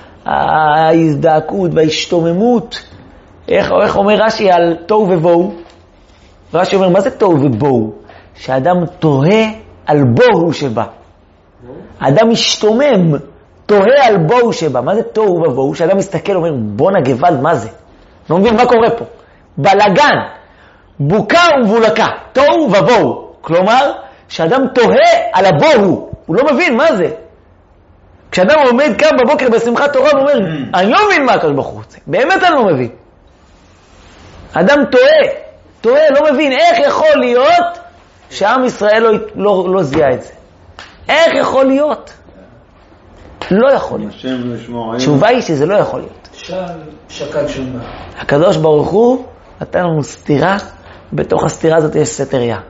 ההזדעקות וההשתוממות. איך, איך אומר רש"י על תוהו ובוהו? רש"י אומר, מה זה תוהו ובוהו? שהאדם תוהה על בוהו שבא. האדם משתומם, תוהה על בוהו שבא. מה זה תוהו ובוהו? שהאדם מסתכל ואומר, בוא נגבל, מה זה? לא מבין מה קורה פה. בלגן, בוקה ומבולקה, תוהו ובוהו. כלומר, שהאדם תוהה על הבוהו, הוא לא מבין מה זה. כשאדם עומד קם בבוקר בשמחת תורה ואומר, אני לא מבין מה הקדוש ברוך הוא רוצה. באמת אני לא מבין. אדם תוהה, תוהה, לא מבין איך יכול להיות שעם ישראל לא, לא, לא זיהה את זה. איך יכול להיות? לא יכול להיות. תשובה היא שזה לא יכול להיות. שקל שונה. הקדוש ברוך הוא נתן לנו סתירה, בתוך הסתירה הזאת יש סתר יה.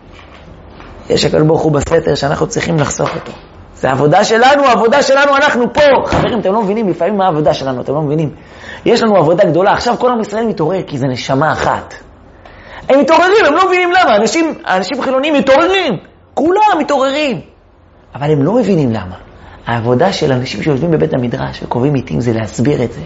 יש הקדוש ברוך הוא בסתר שאנחנו צריכים לחסוך אותו. זה העבודה שלנו, העבודה שלנו, אנחנו פה. חברים, אתם לא מבינים לפעמים מה העבודה שלנו, אתם לא מבינים. יש לנו עבודה גדולה. עכשיו כל עם ישראל מתעורר כי זה נשמה אחת. הם מתעוררים, הם לא מבינים למה. אנשים, אנשים חילונים מתעוררים. כולם מתעוררים. אבל הם לא מבינים למה. העבודה של אנשים שיושבים בבית המדרש וקובעים עיתים זה להסביר את זה.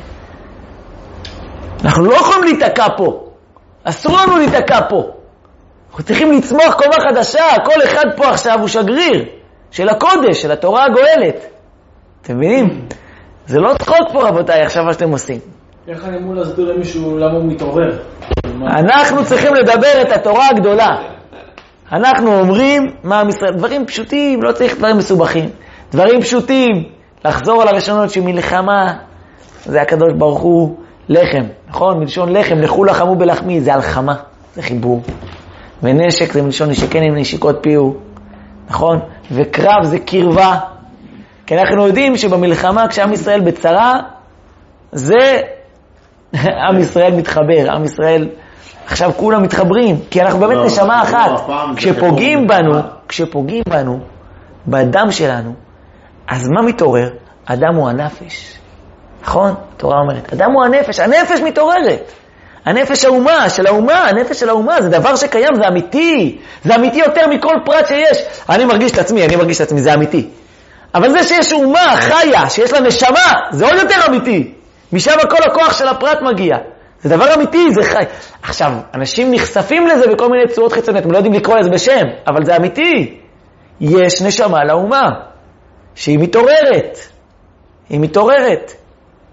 אנחנו לא יכולים להתעקע פה. אסור לנו להתעקע פה. אנחנו צריכים לצמוח קומה חדשה. כל אחד פה עכשיו הוא שגריר של הקודש, של התורה הגואלת. אתם מבינים? זה לא צחוק פה רבותיי, עכשיו מה שאתם עושים. איך אני אמור להסביר למישהו למה הוא מתעורר? אנחנו צריכים לדבר את התורה הגדולה. אנחנו אומרים מה המשרד, דברים פשוטים, לא צריך דברים מסובכים. דברים פשוטים, לחזור על הראשונות שמלחמה, זה הקדוש ברוך הוא לחם, נכון? מלשון לחם, לכו לחמו בלחמי, זה הלחמה, זה חיבור. ונשק זה מלשון נשקן עם נשיקות פיהו, נכון? וקרב זה קרבה. כי אנחנו יודעים שבמלחמה כשעם ישראל בצרה, זה עם ישראל מתחבר, עם ישראל, עכשיו כולם מתחברים, כי אנחנו באמת נשמה אחת. כשפוגעים בנו, כשפוגעים בנו, בדם שלנו, אז מה מתעורר? אדם הוא הנפש. נכון? התורה אומרת, אדם הוא הנפש, הנפש מתעוררת. הנפש האומה, של האומה, הנפש של האומה, זה דבר שקיים, זה אמיתי. זה אמיתי יותר מכל פרט שיש. אני מרגיש את עצמי, אני מרגיש את עצמי, זה אמיתי. אבל זה שיש אומה חיה, שיש לה נשמה, זה עוד יותר אמיתי. משם כל הכוח של הפרט מגיע. זה דבר אמיתי, זה חי. עכשיו, אנשים נחשפים לזה בכל מיני צורות חיצוניות, הם לא יודעים לקרוא לזה בשם, אבל זה אמיתי. יש נשמה לאומה, שהיא מתעוררת. היא מתעוררת.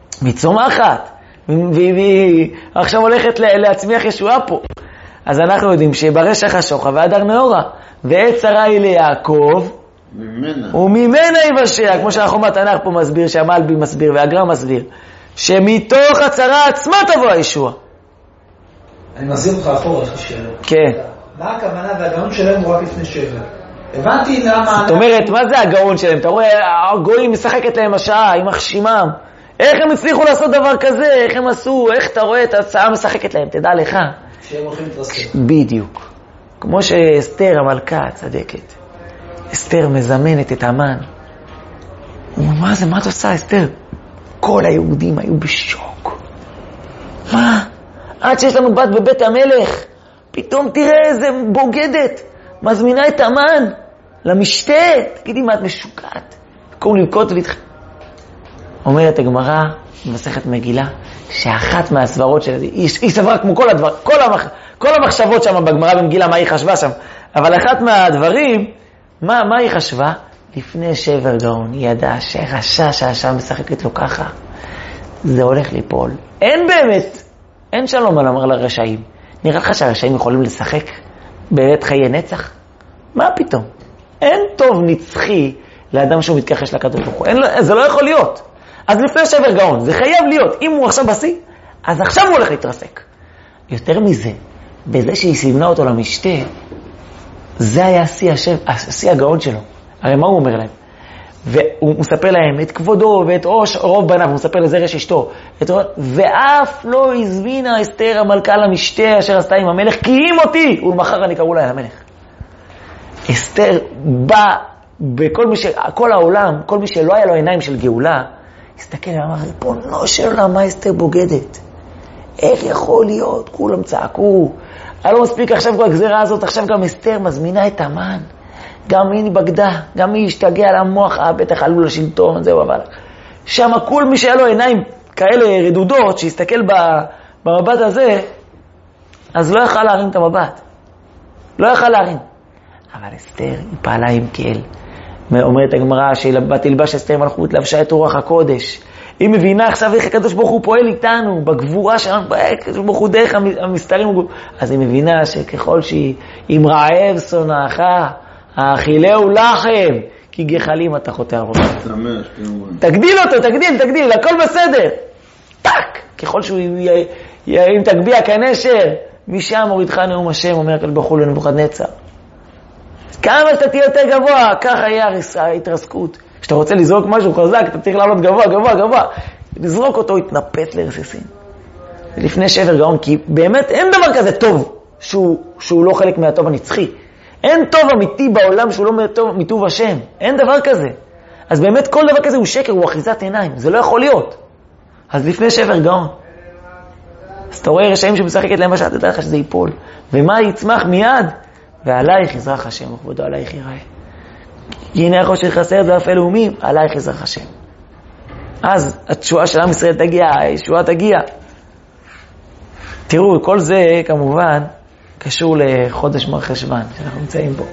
מצומחת, והיא עכשיו הולכת להצמיח ישועה פה. אז אנחנו יודעים שברשך השוחה והדר נאורה, ועת צרה היא ליעקב, ממנה. וממנה יבשע, כמו שהחום התנ"ך פה מסביר, שהמלבי מסביר והגר"א מסביר, שמתוך הצרה עצמה תבוא הישועה. אני מחזיר אותך אחורה, יש לי שאלה. כן. מה הכוונה והגאון שלהם הוא רק לפני שבר? הבנתי למה... זאת אומרת, מה זה הגאון שלהם? אתה רואה, הגויים משחקת להם השעה, עם מחשימם. איך הם הצליחו לעשות דבר כזה? איך הם עשו? איך אתה רואה את ההצעה משחקת להם? תדע לך. שהם הולכים להתרסק. בדיוק. כמו שאסתר המלכה צדקת. אסתר מזמנת את המן. הוא אומר, מה זה? מה את עושה, אסתר? כל היהודים היו בשוק. מה? עד שיש לנו בת בבית המלך, פתאום תראה איזה בוגדת. מזמינה את המן למשתה. תגידי, מה את משוקעת? קום לבכות ולהתח... אומרת הגמרא במסכת מגילה, שאחת מהסברות של... היא, היא סברה כמו כל הדבר, כל, המח... כל המחשבות שם בגמרא במגילה, מה היא חשבה שם. אבל אחת מהדברים, מה, מה היא חשבה? לפני שבר גאון, היא ידעה שרשע שהשם משחקת לו ככה, זה הולך ליפול. אין באמת, אין שלום על אמר לרשעים. נראה לך שהרשעים יכולים לשחק בעת חיי נצח? מה פתאום? אין טוב נצחי לאדם שהוא מתכחש לקדוש ברוך הוא. זה לא יכול להיות. אז לפני שבר גאון, זה חייב להיות. אם הוא עכשיו בשיא, אז עכשיו הוא הולך להתרסק. יותר מזה, בזה שהיא סימנה אותו למשתה, זה היה השיא, השב, השיא הגאון שלו. הרי מה הוא אומר להם? והוא מספר להם את כבודו ואת ראש רוב בניו, הוא מספר לזרש אשתו, את רוב... ואף לא הזמינה אסתר המלכה למשתה אשר עשתה עם המלך, כי אם אותי, ולמחר אני קראו לה אל המלך. אסתר בא בכל מי ש... כל העולם, כל מי שלא היה לו עיניים של גאולה, הסתכל ואמר, ריבונו של עולם, מה אסתר בוגדת? איך יכול להיות? כולם צעקו. היה לא מספיק עכשיו כל הגזירה הזאת, עכשיו גם אסתר מזמינה את המן. גם היא בגדה, גם היא השתגע על המוח, אה, בטח עלו לשלטון, זהו, אבל שם כל מי שהיה לו עיניים כאלה רדודות, שהסתכל במבט הזה, אז לא יכל להרים את המבט. לא יכל להרים. אבל אסתר היא פעלה עם כאל. אומרת הגמרא שבתלבש אסתר מלכות לבשה את רוח הקודש. היא מבינה עכשיו איך הקדוש ברוך הוא פועל איתנו, בגבורה שלנו, הקדוש ברוך הוא דרך המסתרים. אז היא מבינה שככל שהיא עם רעב שונאך, האכילהו לחם, כי גחלים אתה חוטא הראש. תגדיל אותו, תגדיל, תגדיל, הכל בסדר. טק, ככל שהוא, אם תגביע כנשר, משם הורידך נאום השם, אומר הקדוש ברוך הוא לנבוכדנצר. כמה שאתה תהיה יותר גבוה, ככה יהיה ההתרסקות. כשאתה רוצה לזרוק משהו חזק, אתה צריך לעלות גבוה, גבוה, גבוה. לזרוק אותו, יתנפץ לרסיסים. לפני שבר גאון, כי באמת אין דבר כזה טוב, שהוא, שהוא לא חלק מהטוב הנצחי. אין טוב אמיתי בעולם שהוא לא מטוב, מטוב השם. אין דבר כזה. אז באמת כל דבר כזה הוא שקר, הוא אחיזת עיניים. זה לא יכול להיות. אז לפני שבר גאון. אז אתה רואה רשעים שמשחקת להם בשעה, תדע לך שזה ייפול. ומה יצמח מיד? ועלייך יזרח השם, וכבודו עלייך יראה. הנה החושך חסר ואף לאומים, עלייך יזרח השם. אז התשועה של עם ישראל תגיע, הישועה תגיע. תראו, כל זה כמובן קשור לחודש מר חשוון, שאנחנו נמצאים בו.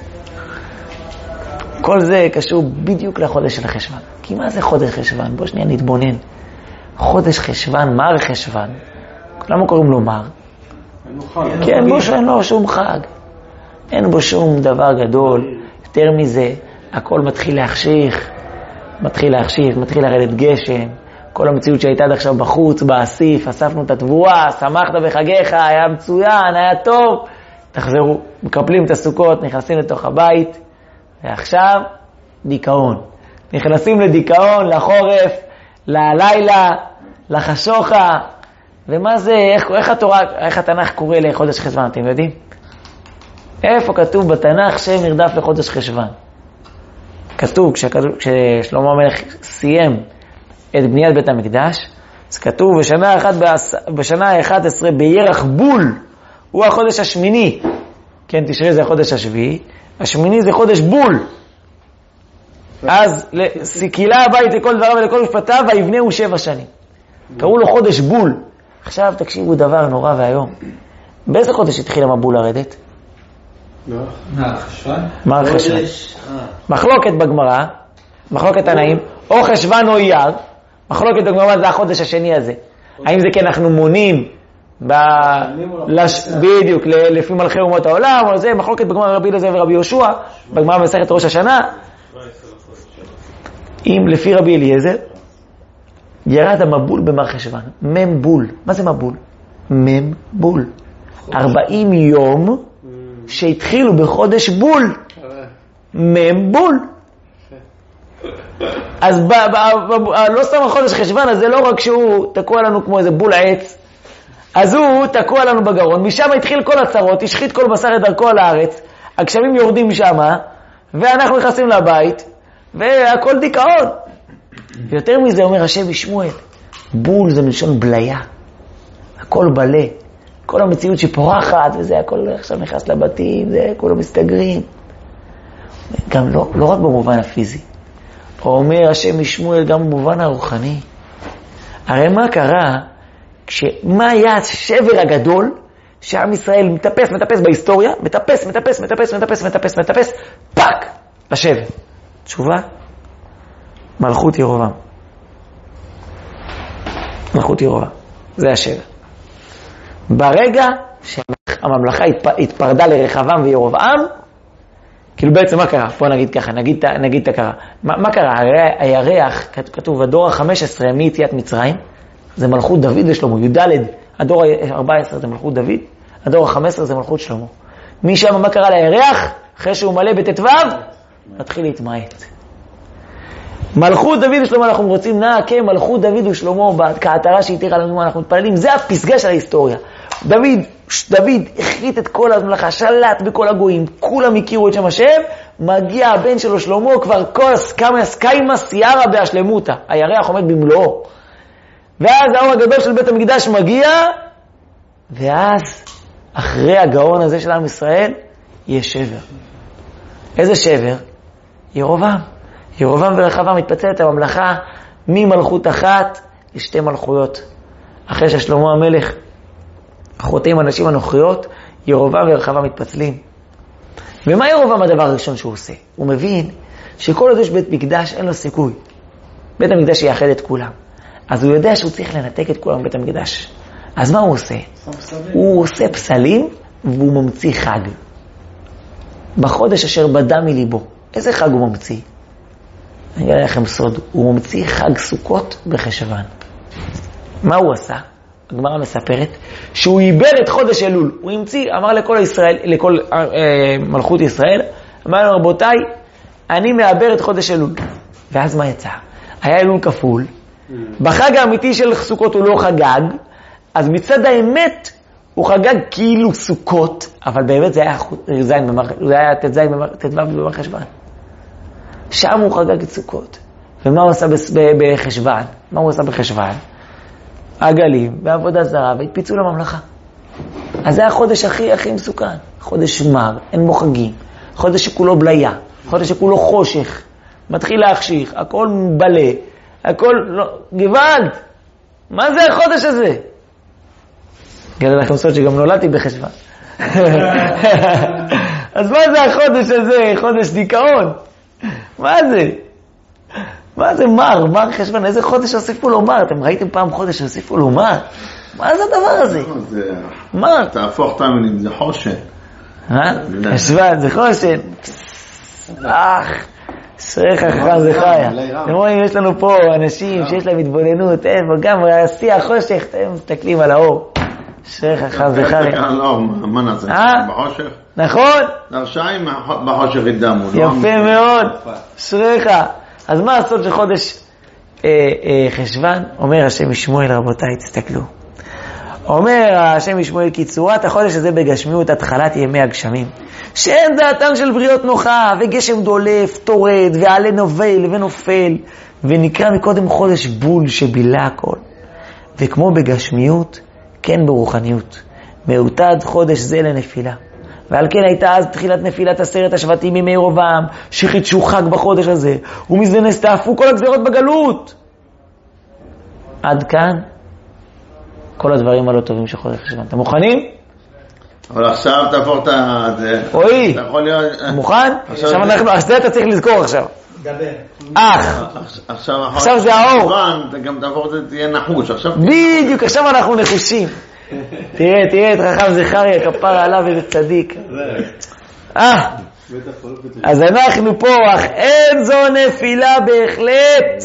כל זה קשור בדיוק לחודש של חשוון. כי מה זה חודש חשוון? בוא שנייה נתבונן. חודש חשוון, מר חשוון. למה קוראים לו מר? כי אין בו שאין לו שום חג. אין בו שום דבר גדול. יותר מזה, הכל מתחיל להחשיך. מתחיל להחשיך, מתחיל לרדת גשם. כל המציאות שהייתה עד עכשיו בחוץ, באסיף, אספנו את התבואה, שמחת בחגיך, היה מצוין, היה טוב. תחזרו, מקפלים את הסוכות, נכנסים לתוך הבית, ועכשיו דיכאון. נכנסים לדיכאון, לחורף, ללילה, לחשוכה. ומה זה, איך, איך התורה, איך התנ"ך קורא לחודש חשוון, אתם יודעים? איפה כתוב בתנ"ך שם נרדף לחודש חשוון? כתוב, כששלמה המלך סיים את בניית בית המקדש, אז כתוב בשנה אחת, בשנה ה-אחת עשרה בירח בול, הוא החודש השמיני. כן, תשרי זה החודש השביעי, השמיני זה חודש בול. אז סיקילה הבית לכל דבריו ולכל משפטיו, ויבנה הוא שבע שנים. קראו לו חודש בול. עכשיו תקשיבו דבר נורא והיום. באיזה חודש התחיל המבול לרדת? לא. מה, חשוון? מה חשוון? מחלוקת בגמרא, מחלוקת תנאים, או חשוון או אייר. מחלוקת בגמרא זה החודש השני הזה. האם זה כן אנחנו מונים ב... לש... בדיוק, לפי מלכי אומות העולם, או זה מחלוקת בגמרא רבי אליעזר ורבי יהושע, בגמרא במסכת ראש השנה. אם לפי רבי אליעזר, ירד המבול במר חשוון, מם בול. מה זה מבול? מם בול. ארבעים יום שהתחילו בחודש בול. מם בול. אז ב, ב, ב, לא סתם החודש חשוון, אז זה לא רק שהוא תקוע לנו כמו איזה בול עץ, אז הוא תקוע לנו בגרון, משם התחיל כל הצרות, השחית כל בשר את דרכו על הארץ, הגשמים יורדים שם, ואנחנו נכנסים לבית, והכל דיכאון. ויותר מזה אומר השם משמואל, בול זה מלשון בליה, הכל בלה, כל המציאות שפורחת, וזה הכל עכשיו נכנס לבתים, זה כולו מסתגרים. גם לא, לא רק במובן הפיזי, אומר השם משמואל גם במובן הרוחני. הרי מה קרה, כשמה היה השבר הגדול, שעם ישראל מטפס, מטפס בהיסטוריה, מטפס, מטפס, מטפס, מטפס, מטפס, מטפס, פאק, לשבר. תשובה? מלכות ירובעם. מלכות ירובעם. זה השבר. ברגע שהממלכה התפרדה לרחבעם וירובעם, כאילו בעצם מה קרה? בוא נגיד ככה, נגיד, נגיד את הקרה. מה, מה קרה? הירח, כתוב, הדור ה-חמש עשרה מיציאת מצרים, זה מלכות דוד ושלמה. י"ד, הדור ה-ארבע עשרה זה מלכות דוד, הדור ה-חמש עשרה זה מלכות שלמה. משם מה קרה לירח? אחרי שהוא מלא בט"ו, מתחיל להתמעט. מלכות דוד ושלמה, אנחנו רוצים נע כמלכות דוד ושלמה, כעטרה שהתירה לנו, אנחנו מתפללים, זה הפסגה של ההיסטוריה. דוד, דוד החריט את כל המלאכה, שלט בכל הגויים, כולם הכירו את שם השם, מגיע הבן שלו שלמה, כבר כוס, כמה סקיימה סיירה בהשלמותה, הירח עומד במלואו. ואז האור הגדול של בית המקדש מגיע, ואז אחרי הגאון הזה של עם ישראל, יש שבר. איזה שבר? ירובעם. ירובעם ורחבעם מתפצלת הממלכה ממלכות אחת לשתי מלכויות. אחרי ששלמה המלך חוטא עם אנשים הנוכריות, ירובעם ורחבעם מתפצלים. ומה ירובעם הדבר הראשון שהוא עושה? הוא מבין שכל עוד יש בית מקדש אין לו סיכוי. בית המקדש יאחד את כולם. אז הוא יודע שהוא צריך לנתק את כולם בבית המקדש. אז מה הוא עושה? הוא עושה פסלים והוא ממציא חג. בחודש אשר בדה מליבו. איזה חג הוא ממציא? אני אגיד לכם סוד. הוא ממציא חג סוכות בחשוון. מה הוא עשה? הגמרא מספרת שהוא איבר את חודש אלול. הוא המציא, אמר לכל ישראל, לכל אה, מלכות ישראל, אמר לו, רבותיי, אני מאבר את חודש אלול. ואז מה יצא? היה אלול כפול. בחג האמיתי של סוכות הוא לא חגג, אז מצד האמת הוא חגג כאילו סוכות, אבל באמת זה היה זין במר, זה היה תזין במר, תדבב במר חשבן. שם הוא חגג את סוכות. ומה הוא עשה בחשבן? מה הוא עשה בחשבן? עגלים, בעבודה זרה, והתפיצו לממלכה. אז זה החודש הכי הכי מסוכן. חודש מר, אין בו חגים. חודש שכולו בליה. חודש שכולו חושך. מתחיל להחשיך, הכל בלה. הכל, לא, גוואלד. מה זה החודש הזה? גדל לכם סוד שגם נולדתי בחשבן. אז מה זה החודש הזה? חודש דיכאון. מה זה? מה זה מר? מר חשבן, איזה חודש הוסיפו לו מר? אתם ראיתם פעם חודש הוסיפו לו מר? מה זה הדבר הזה? מר. תהפוך את המילים, זה חושן. אה? חשבן, זה חושן. אך, שריך חכם זה חיה. אתם רואים, יש לנו פה אנשים שיש להם התבוננות, גם השיח חושך, אתם מסתכלים על האור. שריך חכם זה חיה. מה נעשה? בחושך? נכון. נרשעים בחושך ידמו. יפה מאוד. שריך. אז מה הסוד של חודש אה, אה, חשוון? אומר השם משמואל, רבותיי, תסתכלו. אומר השם משמואל, כי צורת החודש הזה בגשמיות התחלת ימי הגשמים, שאין דעתן של בריות נוחה, וגשם דולף, תורד, ועלה נובל ונופל, ונקרא מקודם חודש בול שבילה הכל. וכמו בגשמיות, כן ברוחניות. מעוטד חודש זה לנפילה. ועל כן הייתה אז תחילת נפילת עשרת השבטים מימי ירובעם, שחידשו חג בחודש הזה, ומזה נסתעפו כל הגזרות בגלות. עד כאן, כל הדברים הלא טובים של חודש חשוון. אתם מוכנים? אבל עכשיו תהפוך את זה. אוי, מוכן? עכשיו אנחנו, אז זה אתה צריך לזכור עכשיו. דבר. אח. עכשיו עכשיו זה האור. אתה גם תעבור זה תהיה נחוש. בדיוק, עכשיו אנחנו נחושים. תראה, תראה את חכם זכריה, כפרה עליו איזה צדיק. אה, אז אנחנו פה, אך אין זו נפילה בהחלט.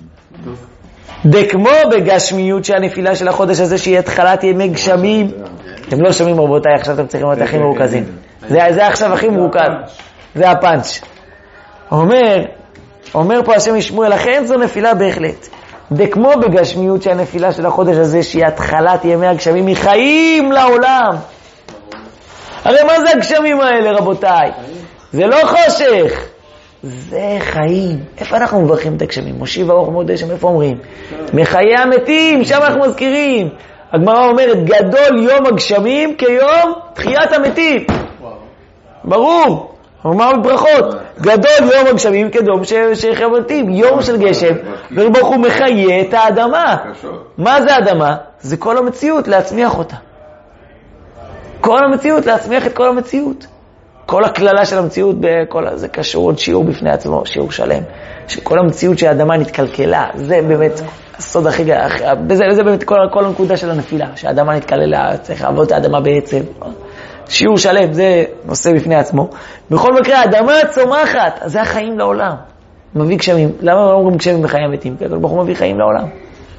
דכמו בגשמיות שהנפילה של החודש הזה שהיא התחלת ימי גשמים. אתם לא שומעים רבותיי, עכשיו אתם צריכים להיות הכי מרוכזים. זה עכשיו הכי מרוכז. זה הפאנץ'. אומר, אומר פה השם ישמעאל, אך אין זו נפילה בהחלט. דכמו בגשמיות שהנפילה של החודש הזה שהיא התחלת ימי הגשמים מחיים לעולם. הרי מה זה הגשמים האלה רבותיי? זה לא חושך, זה חיים. איפה אנחנו מברכים את הגשמים? מושיב האור מודה שם, איפה אומרים? מחיי המתים, שם אנחנו מזכירים. הגמרא אומרת גדול יום הגשמים כיום תחיית המתים. ברור, אומר בברכות, גדול יום הגשמים כדום שחיית המתים, יום של גשם, וברוך הוא מחיה את האדמה. מה זה האדמה? זה כל המציאות, להצמיח אותה. כל המציאות, להצמיח את כל המציאות. כל הכללה של המציאות, בכל, זה קשור עוד שיעור בפני עצמו, שיעור שלם. שכל המציאות שהאדמה נתקלקלה, זה באמת הסוד הכי גדול, זה, זה באמת כל, כל הנקודה של הנפילה, שהאדמה נתקללה, צריך לעבוד את האדמה בעצם. שיעור שלם, זה נושא בפני עצמו. בכל מקרה, האדמה צומחת, אז זה החיים לעולם. מביא גשמים. למה לא אומרים גשמים בחיי המתים? כי הכל ברוך הוא מביא חיים לעולם.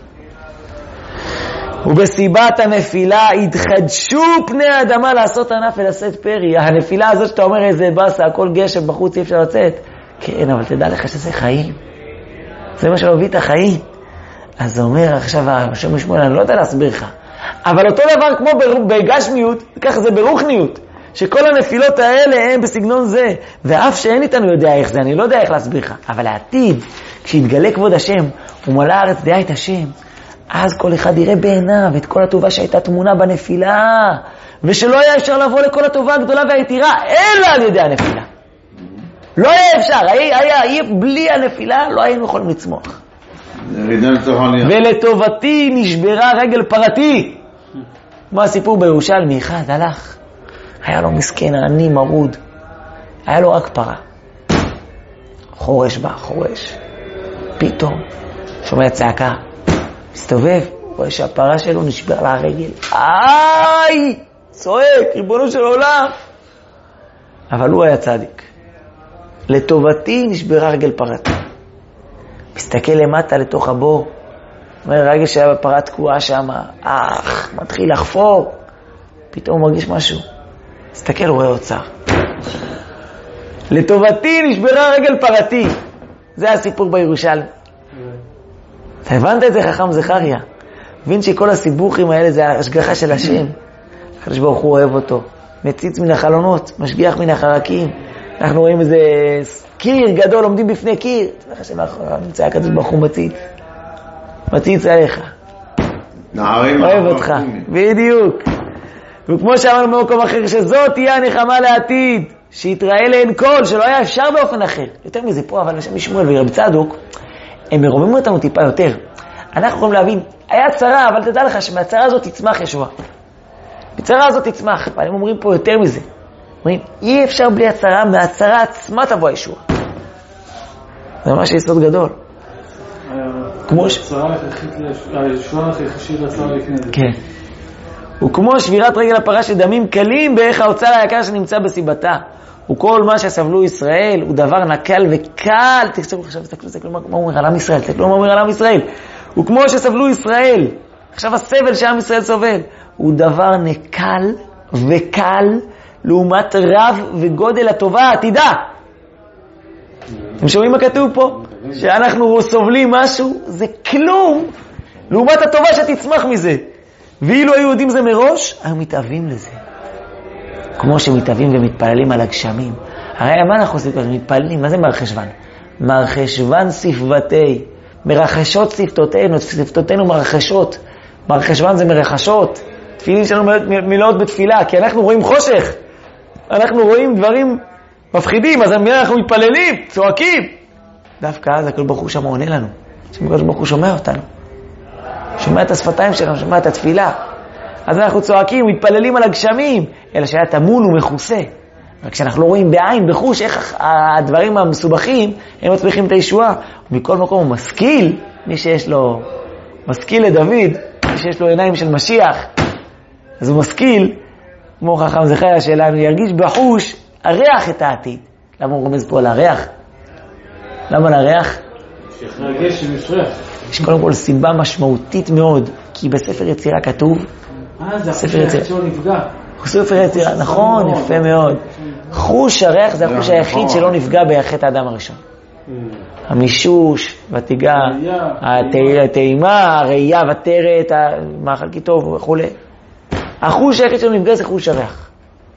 ובסיבת הנפילה התחדשו פני האדמה לעשות ענף ולשאת פרי. הנפילה הזאת שאתה אומר איזה בסה, הכל גשם בחוץ, אי אפשר לצאת. כן, אבל תדע לך שזה חיים. זה מה שמביא את החיים. אז זה אומר עכשיו, השם ישמעאל, אני לא יודע להסביר לך. אבל אותו דבר כמו בגשמיות, ככה זה ברוחניות. שכל הנפילות האלה הם בסגנון זה. ואף שאין איתנו יודע איך זה, אני לא יודע איך להסביר לך. אבל העתיד, כשיתגלה כבוד השם, ומלא הארץ דעה את השם, אז כל אחד יראה בעיניו את כל הטובה שהייתה תמונה בנפילה, ושלא היה אפשר לבוא לכל הטובה הגדולה והיתירה, אלא על ידי הנפילה. לא היה אפשר, היה, היה, היה, בלי הנפילה לא היינו יכולים לצמוח. ולטובתי נשברה רגל פרתי. מה הסיפור בירושלמי? אחד הלך, היה לו מסכן, עני מרוד, היה לו רק פרה, חורש בה, חורש. פתאום שומע צעקה, מסתובב, רואה שהפרה שלו נשבר לה הרגל. איי! צועק, ריבונו של עולם. אבל הוא היה צדיק. לטובתי נשברה רגל פרתי. מסתכל למטה לתוך הבור. אומר, רגע שהפרה תקועה שם, אך, מתחיל לחפור. פתאום הוא מרגיש משהו. מסתכל, הוא רואה אוצר. לטובתי נשברה רגל פרתי. זה הסיפור בירושלים. אתה הבנת את זה חכם זכריה? מבין שכל הסיבוכים האלה זה ההשגחה של השם. הקדוש ברוך הוא אוהב אותו. מציץ מן החלונות, משגיח מן החרקים. אנחנו רואים איזה קיר גדול, עומדים בפני קיר. תלך השם האחרון, נמצא הקדוש ברוך הוא מציץ. מציץ עליך. אוהב אותך. בדיוק. וכמו שאמרנו במקום אחר, שזאת תהיה הנחמה לעתיד. שיתראה לאין כל, שלא היה אפשר באופן אחר. יותר מזה פה, אבל השם ישמעאל ורבי צדוק, הם מרומים אותנו טיפה יותר. אנחנו יכולים להבין, היה צרה, אבל תדע לך שמהצרה הזאת תצמח ישועה. בצרה הזאת תצמח, ואני אומרים פה יותר מזה. אומרים, אי אפשר בלי הצרה, מהצרה עצמה תבוא ישועה. זה ממש יסוד גדול. הצרה הישועה הכרחית לצרה לפני זה. כן. וכמו שבירת רגל הפרה שדמים קלים בערך האוצר היקר שנמצא בסיבתה. וכל מה שסבלו ישראל הוא דבר נקל וקל. תקצרו עכשיו, תקלו, תקלו מה אומר על עם ישראל, תקלו מה אומר על עם ישראל. וכמו שסבלו ישראל, עכשיו הסבל שעם ישראל סובל, הוא דבר נקל וקל לעומת רב וגודל הטובה העתידה. אתם שומעים מה כתוב פה? שאנחנו סובלים משהו, זה כלום לעומת הטובה שתצמח מזה. ואילו היו יודעים זה מראש, היו מתאבים לזה. כמו שמתאבים ומתפללים על הגשמים. הרי מה אנחנו עושים? מתפללים, מה זה מרחשוון? מרחשוון שפבתי, מרחשות שפתותינו, שפתותינו מרחשות. מרחשוון זה מרחשות. תפילין שלנו מלאות בתפילה, כי אנחנו רואים חושך. אנחנו רואים דברים מפחידים, אז אנחנו מתפללים, צועקים. דווקא אז הקדוש ברוך הוא שם עונה לנו. הקדוש ברוך הוא שומע אותנו. שומע את השפתיים שלנו, שומע את התפילה. אז אנחנו צועקים, מתפללים על הגשמים, אלא שהיה תמון ומכוסה. רק כשאנחנו לא רואים בעין, בחוש, איך הדברים המסובכים, הם מצליחים את הישועה. ומכל מקום הוא משכיל, מי שיש לו, משכיל לדוד, מי שיש לו עיניים של משיח, אז הוא משכיל, כמו חכם זכריה שלנו, ירגיש בחוש הריח את העתיד. למה הוא רומז פה על הריח? למה לריח? שיחרגש שמפרח. יש קודם כל סיבה משמעותית מאוד, כי בספר יצירה כתוב, אה, זה החוש היחיד שלא נפגע. ספר יצירה, נכון, יפה מאוד. חוש הריח זה החוש היחיד שלא נפגע בחטא האדם הראשון. המישוש, ותיגע, הטעימה, הראייה, ותרת, המאכל כי טוב וכו'. החוש היחיד שלא נפגע זה חוש הריח.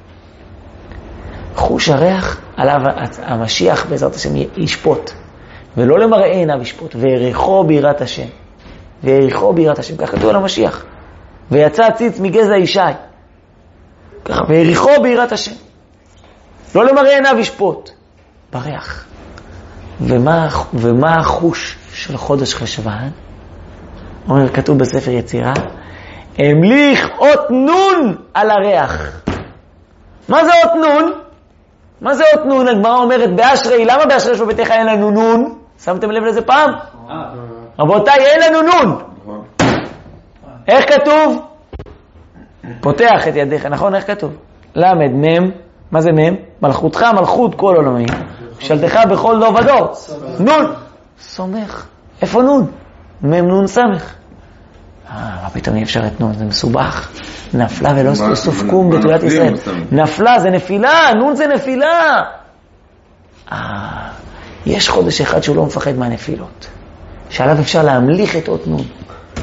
חוש הריח עליו המשיח בעזרת השם ישפוט. ולא למראה עיניו ישפוט, ויריחו ביראת השם. ויריחו ביראת השם, כך כתוב על המשיח. ויצא ציץ מגזע ישי. ככה, ויריחו ביראת השם. לא למראה עיניו ישפוט, בריח. ומה, ומה החוש של חודש חשוון? אומר, כתוב בספר יצירה, המליך אות נון על הריח. מה זה אות נון? מה זה אות נון? הגמרא אומרת באשרי, למה באשרי שבביתך אין לנו נון? שמתם לב לזה פעם? רבותיי, אין לנו נון. איך כתוב? פותח את ידיך, נכון? איך כתוב? למד, מם, מה זה מם? מלכותך, מלכות כל עולמי. שלתך בכל דור ודור. נון. סומך. איפה נון? מם נון סמך. אה, מה פתאום אי אפשר את נון? זה מסובך. נפלה ולא סופקום בתולת ישראל. נפלה זה נפילה, נון זה נפילה. אה, יש חודש אחד שהוא לא מפחד מהנפילות. שעליו אפשר להמליך את אות נון.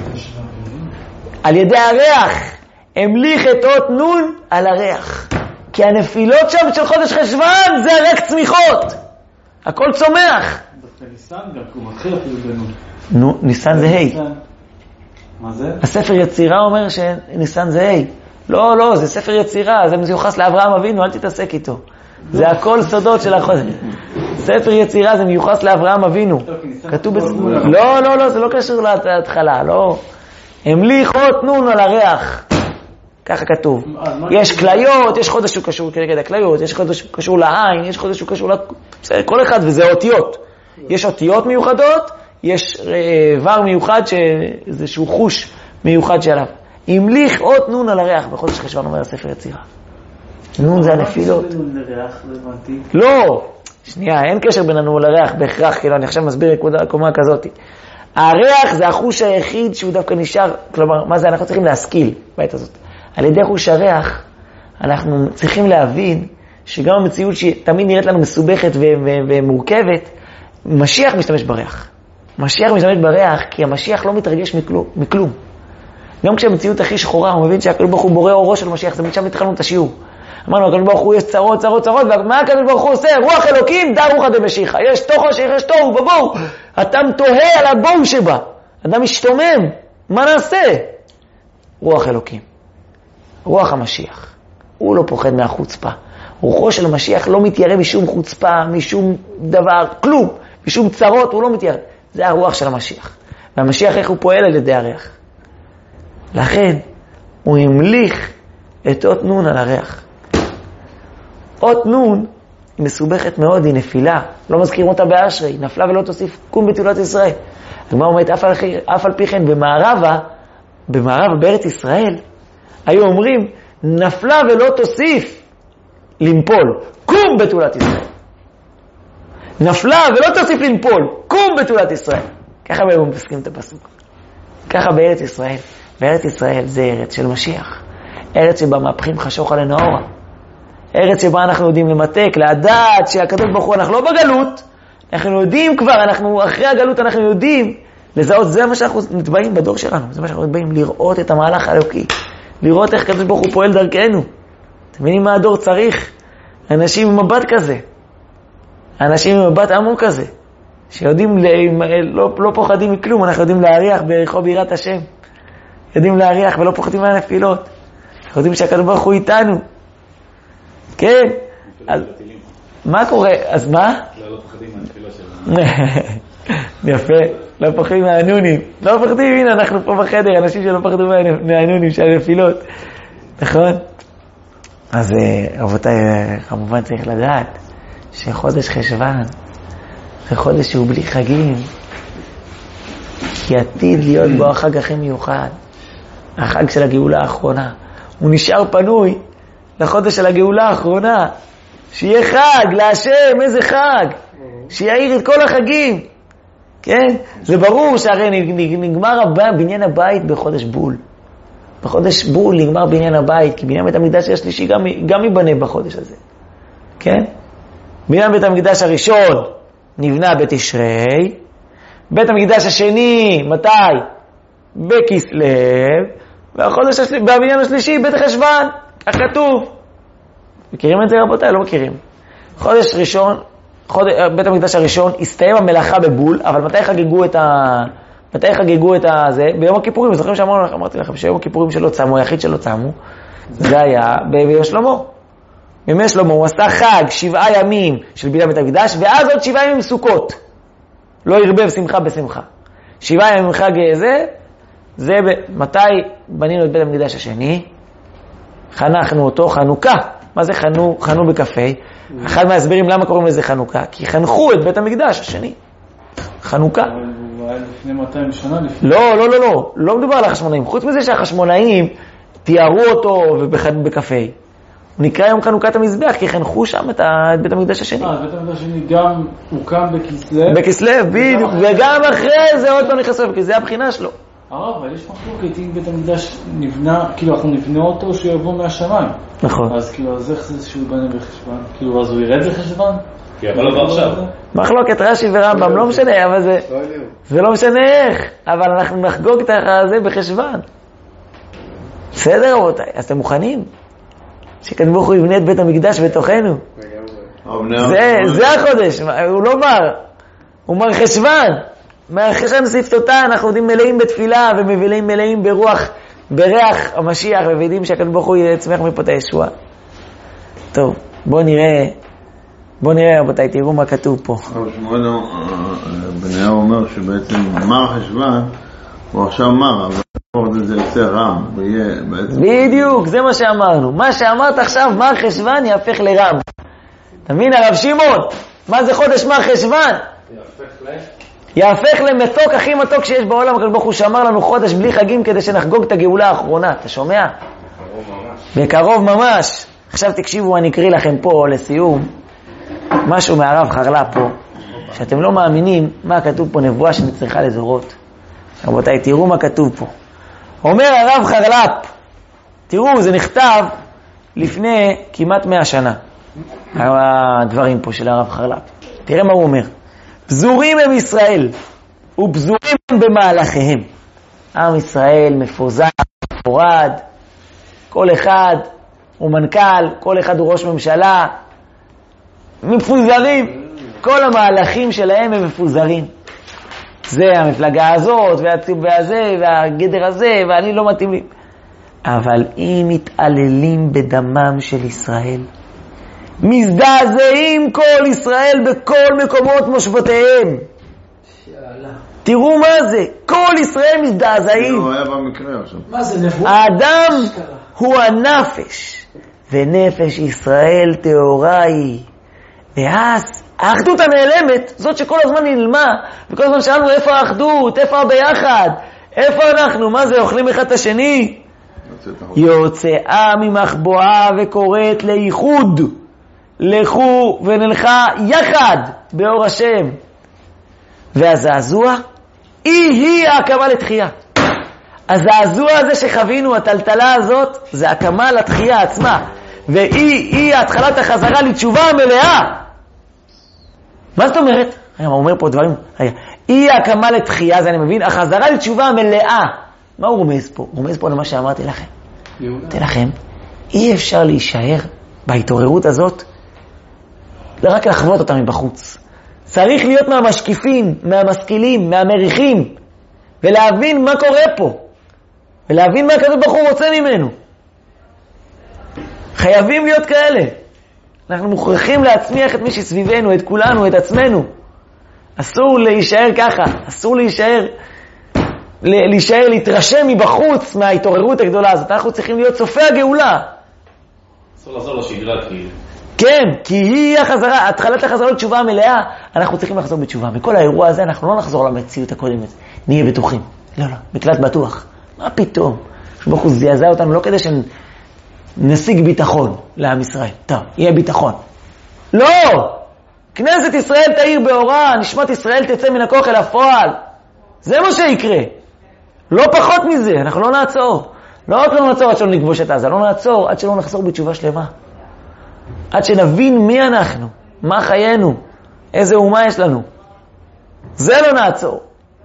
על ידי הריח. המליך את אות נון על הריח. כי הנפילות שם של חודש חשוון זה רק צמיחות. הכל צומח. דווקא ניסן גם, הוא מתחיל אפילו בנון. נו, ניסן זה ה'. מה זה? הספר יצירה אומר שניסן זה ה'. לא, לא, זה ספר יצירה, זה מיוחס לאברהם אבינו, אל תתעסק איתו. זה הכל סודות של החודש. ספר יצירה זה מיוחס לאברהם אבינו. כתוב בס... לא, לא, לא, זה לא קשור להתחלה, לא. המליך אות נון על הריח. ככה כתוב. יש כליות, יש חודש שהוא קשור כנגד הכליות, יש חודש שהוא קשור לעין, יש חודש שהוא קשור בסדר, כל אחד, וזה אותיות. יש אותיות מיוחדות, יש דבר מיוחד, איזשהו חוש מיוחד שעליו. המליך אות נון על הריח, בחודש חשוון אומר הספר יצירה. נון זה הנפילות. לא, שנייה, אין קשר בין הנון לריח בהכרח, כאילו אני עכשיו מסביר קומה כזאת. הריח זה החוש היחיד שהוא דווקא נשאר, כלומר, מה זה? אנחנו צריכים להשכיל בעת הזאת. על ידי חוש הריח, אנחנו צריכים להבין שגם המציאות שתמיד נראית לנו מסובכת ו- ו- ומורכבת, משיח משתמש בריח. משיח משתמש בריח כי המשיח לא מתרגש מכלום. מכלום. גם כשהמציאות הכי שחורה, הוא מבין שהקדוש ברוך הוא בורא אורו של משיח, זה משם התחלנו את השיעור. אמרנו, הקדוש ברוך הוא יש צרות, צרות, צרות, ומה הקדוש ברוך הוא עושה? רוח אלוקים, דה רוחא דמשיחא. יש תוכו שיש תוהו ובוהו. אדם תוהה על הבוהו שבה. אדם משתומם. מה נעשה? רוח אלוקים. רוח המשיח. הוא לא פוחד מהחוצפה. רוחו של המשיח לא מתיירא משום חוצפה, משום דבר, כלום. משום צרות, הוא לא מתיירא. זה הרוח של המשיח. והמשיח איך הוא פועל על ידי הריח. לכן, הוא המליך את אות נון על הריח. אות נון היא מסובכת מאוד, היא נפילה. לא מזכירים אותה באשרי. היא נפלה ולא תוסיף קום בתולת ישראל. הגמרא אומרת, אף על, אף על פי כן במערבה, במערבה בארץ ישראל, היו אומרים, נפלה ולא תוסיף לנפול, קום בתולת ישראל. נפלה ולא תוסיף לנפול, קום בתולת ישראל. ככה הם מסכים את הפסוק. ככה בארץ ישראל. בארץ ישראל זה ארץ של משיח. ארץ שבה מהפכים חשוך עלינו אורה. ארץ שבה אנחנו יודעים למתק, לדעת שהקדוש ברוך הוא, אנחנו לא בגלות, אנחנו יודעים כבר, אנחנו אחרי הגלות אנחנו יודעים לזהות, זה מה שאנחנו נתבעים בדור שלנו, זה מה שאנחנו נתבעים לראות את המהלך האלוקי. לראות איך הקדוש ברוך הוא פועל דרכנו. אתם מבינים מה הדור צריך? אנשים עם מבט כזה. אנשים עם מבט עמוק כזה. שיודעים, לא, לא פוחדים מכלום, אנחנו יודעים להריח בעריכו ביראת השם. יודעים להריח ולא פוחדים מהנפילות. אנחנו יודעים שהקדוש ברוך הוא איתנו. כן? אז, מה קורה? אז מה? לא, לא פוחדים מהנפילות שלנו. יפה. לא פוחדים מהנונים. לא פוחדים, הנה, אנחנו פה בחדר, אנשים שלא פחדו מהנונים של הנפילות. נכון? אז רבותיי, כמובן צריך לדעת שחודש חשבן זה חודש שהוא בלי חגים, כי עתיד להיות בו החג הכי מיוחד, החג של הגאולה האחרונה. הוא נשאר פנוי לחודש של הגאולה האחרונה, שיהיה חג להשם, איזה חג, שיעיר את כל החגים, כן? זה ברור שהרי נגמר בניין הבית בחודש בול. בחודש בול נגמר בניין הבית, כי בניין בית המקדש השלישי גם, גם ייבנה בחודש הזה, כן? בניין בית המקדש הראשון נבנה בתשרי, בית המקדש השני, מתי? בכסלו, והחודש השלישי, בבניין השלישי, בית חשבן, כך כתוב. מכירים את זה רבותיי? לא מכירים. חודש ראשון, חודש, בית המקדש הראשון, הסתיים המלאכה בבול, אבל מתי חגגו את ה... מתי חגגו את ה... זה? ביום הכיפורים. זוכרים שאמרנו לכם, אמרתי לכם, שיום הכיפורים שלא צמו, היחיד שלא צמו, זה היה בימי שלמה. בימי שלמה הוא עשה חג שבעה ימים של בניין בית המקדש, ואז עוד שבעה ימים סוכות. לא ירבב שמחה בשמחה. שבעה ימים חג זה, זה ב... מתי בנינו את בית המקדש השני? חנכנו אותו, חנוכה. מה זה חנו? חנו בקפה. אחד מההסברים למה קוראים לזה חנוכה? כי חנכו את בית המקדש השני. חנוכה. הוא היה לפני מאתיים שנה לפני. לא, לא, לא, לא. לא מדובר על החשמונאים. חוץ מזה שהחשמונאים תיארו אותו בקפה. הוא נקרא היום חנוכת המזבח, כי חנכו שם את בית המקדש השני. אה, בית המקדש השני גם הוקם בכסלו. בכסלו, בדיוק. וגם אחרי זה עוד לא נכנסו, כי זה הבחינה שלו. הרב, אבל יש מחלוקת אם בית המקדש נבנה, כאילו אנחנו נבנה אותו שיבוא מהשמיים. נכון. אז כאילו, אז איך זה שהוא בנה בחשבן? כאילו, אז הוא ירד לחשבן? כי אבל לא עכשיו. מחלוקת רש"י ורמב"ם, לא משנה, אבל זה... זה לא משנה איך, אבל אנחנו נחגוג את הזה בחשבן. בסדר רבותיי, אז אתם מוכנים? שקדוש ברוך הוא יבנה את בית המקדש בתוכנו. זה, זה החודש, הוא לא מר, הוא מר חשבן. מהחשבן שפתותה אנחנו יודעים מלאים בתפילה ומבילים מלאים ברוח, בריח המשיח, ויודעים שהקדוש ברוך הוא יצמח מפה את הישוע. טוב, בואו נראה, בואו נראה רבותיי, תראו מה כתוב פה. שמואל בניהו אומר שבעצם מר חשבן הוא עכשיו מר, אבל זה יוצא רם, ויהיה בעצם... בדיוק, זה מה שאמרנו. מה שאמרת עכשיו, מר חשבן יהפך לרם. אתה מבין, הרב שמעון? מה זה חודש מר חשבן? יהפך למתוק הכי מתוק שיש בעולם. הקדוש ברוך הוא שאמר לנו חודש בלי חגים כדי שנחגוג את הגאולה האחרונה. אתה שומע? בקרוב ממש. עכשיו תקשיבו, אני אקריא לכם פה לסיום משהו מהרב חרל"פ פה, שאתם לא מאמינים מה כתוב פה, נבואה שנצריכה לדורות. רבותיי, תראו מה כתוב פה. אומר הרב חרל"פ, תראו, זה נכתב לפני כמעט מאה שנה, הדברים פה של הרב חרל"פ. תראה מה הוא אומר. פזורים הם ישראל, ופזורים הם במהלכיהם. עם ישראל מפוזר, מפורד, כל אחד הוא מנכ"ל, כל אחד הוא ראש ממשלה, מפוזרים, כל המהלכים שלהם הם מפוזרים. זה המפלגה הזאת, והזה, והגדר הזה, ואני לא מתאים לי. אבל אם מתעללים בדמם של ישראל, מזדעזעים כל ישראל בכל מקומות מושבותיהם. תראו מה זה, כל ישראל מזדעזעים. הוא היה במקרה עכשיו. מה זה נבואה? האדם הוא הנפש, ונפש ישראל טהורה היא. ואז האחדות הנעלמת, זאת שכל הזמן נעלמה, וכל הזמן שאלנו איפה האחדות, איפה הביחד, איפה אנחנו, מה זה, אוכלים אחד את השני? יוצאה ממחבואה וקוראת לייחוד, לכו ונלכה יחד באור השם. והזעזוע היא היא ההקמה לתחייה. הזעזוע הזה שחווינו, הטלטלה הזאת, זה הקמה לתחייה עצמה, והיא היא התחלת החזרה לתשובה המלאה. מה זאת אומרת? הוא אומר פה דברים, היא הקמה לתחייה, זה אני מבין, החזרה לתשובה המלאה. מה הוא רומז פה? הוא רומז פה למה שאמרתי לכם. אמרתי לכם, אי אפשר להישאר בהתעוררות הזאת, לא רק לחוות אותה מבחוץ. צריך להיות מהמשקיפים, מהמשכילים, מהמריחים, ולהבין מה קורה פה, ולהבין מה הקדוש ברוך הוא רוצה ממנו. חייבים להיות כאלה. אנחנו מוכרחים להצמיח את מי שסביבנו, את כולנו, את עצמנו. אסור להישאר ככה, אסור להישאר, להישאר, להתרשם מבחוץ מההתעוררות הגדולה הזאת. אנחנו צריכים להיות צופי הגאולה. צריך לחזור לשגרה כאילו. כן, כי היא החזרה, התחלת החזרה לתשובה המלאה, אנחנו צריכים לחזור בתשובה. מכל האירוע הזה אנחנו לא נחזור למציאות הקודמת, נהיה בטוחים. לא, לא, מקלט בטוח. מה פתאום? ברוך הוא זעזע אותנו לא כדי שנשיג ביטחון לעם ישראל. טוב, יהיה ביטחון. לא! כנסת ישראל תאיר באורה, נשמת ישראל תצא מן הכוח אל הפועל. זה מה שיקרה. לא פחות מזה, אנחנו לא נעצור. לא רק לא נעצור עד שלא נכבוש את עזה, לא נעצור עד שלא נחזור בתשובה שלמה. עד שנבין מי אנחנו, מה חיינו, איזה אומה יש לנו. זה לא נעצור.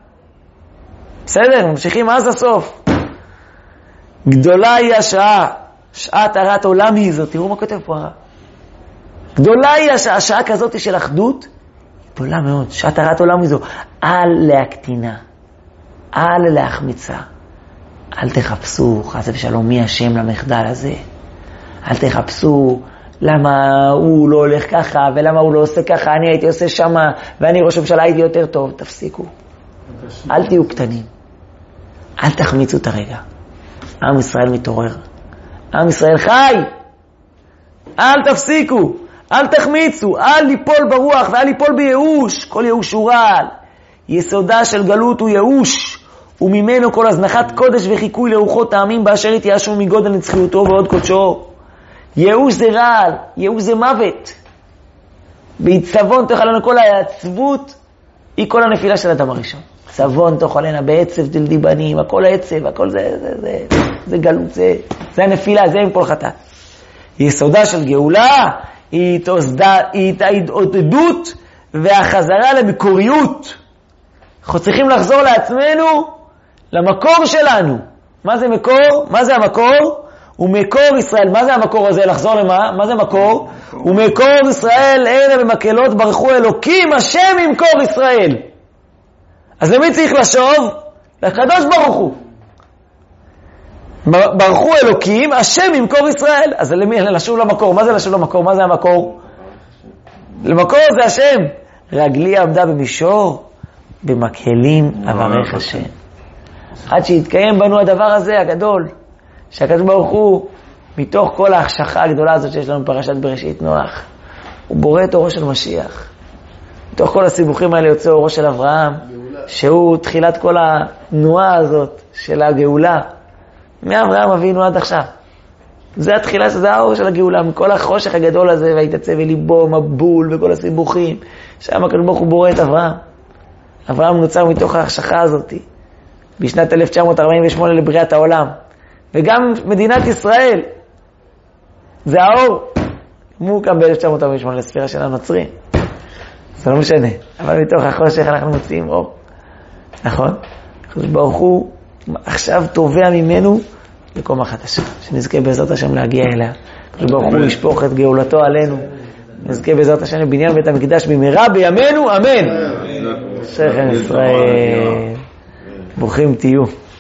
בסדר, ממשיכים אז הסוף. גדולה היא השעה, שעת הרת עולם היא זאת. תראו מה כותב פה הרב. גדולה היא השעה, השעה כזאת של אחדות, גדולה מאוד. שעת הרת עולם היא זאת. אל להקטינה, אל להחמיצה. אל תחפשו, חס ושלום, מי השם למחדל הזה. אל תחפשו למה הוא לא הולך ככה, ולמה הוא לא עושה ככה, אני הייתי עושה שמה, ואני ראש הממשלה הייתי יותר טוב. תפסיקו. אל תהיו קטנים. אל תחמיצו את הרגע. עם ישראל מתעורר. עם ישראל חי. אל תפסיקו. אל תחמיצו. אל ליפול ברוח ואל ליפול בייאוש. כל ייאוש הוא רעל. יסודה של גלות הוא ייאוש. וממנו כל הזנחת קודש וחיקוי לרוחות העמים באשר התייאשו מגודל נצחיותו ועוד קודשו. ייאוש זה רעל. ייאוש זה מוות. בעצבון תאכלנה כל העצבות היא כל הנפילה של אדם הראשון. צבון תאכלנה בעצב דלדי בנים, הכל העצב, הכל זה, זה, זה, זה גלות, זה, זה הנפילה, זה עם כל חטאת. יסודה של גאולה היא ההתעודדות והחזרה למקוריות. אנחנו צריכים לחזור לעצמנו, למקור שלנו. מה זה מקור? מה זה המקור? הוא מקור ישראל. מה זה המקור הזה? לחזור למה? מה זה מקור? הוא מקור ישראל, אלה במקהלות ברכו אלוקים, השם ימקור ישראל. אז למי צריך לשוב? לקדוש ברוך הוא. ברכו אלוקים, השם ימקור ישראל. אז למי? לשוב למקור. מה זה לשוב למקור? מה זה המקור? למקור זה השם. רגלי עמדה במישור, במקהלים אברך השם. עד שיתקיים בנו הדבר הזה הגדול, שהקדוש ברוך הוא, מתוך כל ההחשכה הגדולה הזאת שיש לנו בפרשת בראשית נוח, הוא בורא את אורו של משיח. מתוך כל הסיבוכים האלה יוצא אורו של אברהם, שהוא תחילת כל התנועה הזאת של הגאולה. מאברהם אבינו עד עכשיו. זה התחילה, זה האור של הגאולה, מכל החושך הגדול הזה, והתעצב אליבו, מבול וכל הסיבוכים. שם הקדוש ברוך הוא בורא את אברהם. אברהם נוצר מתוך ההחשכה הזאת, בשנת אלף תשע מאות ארבעים ושמונה לבריאת העולם. וגם מדינת ישראל, זה האור. הוא קם ב-אלף תשע מאות ארבעים ושמונה לספירה של הנוצרים. זה לא משנה. אבל מתוך החושך אנחנו מוציאים אור. נכון? הקדוש ברוך הוא עכשיו תובע ממנו לקומה חדשה. שנזכה בעזרת השם להגיע אליה. הקדוש ברוך הוא ישפוך את גאולתו עלינו. נזכה בעזרת השם לבניין בית המקדש במהרה בימינו, אמן. שכן ישראל. ברוכים תהיו.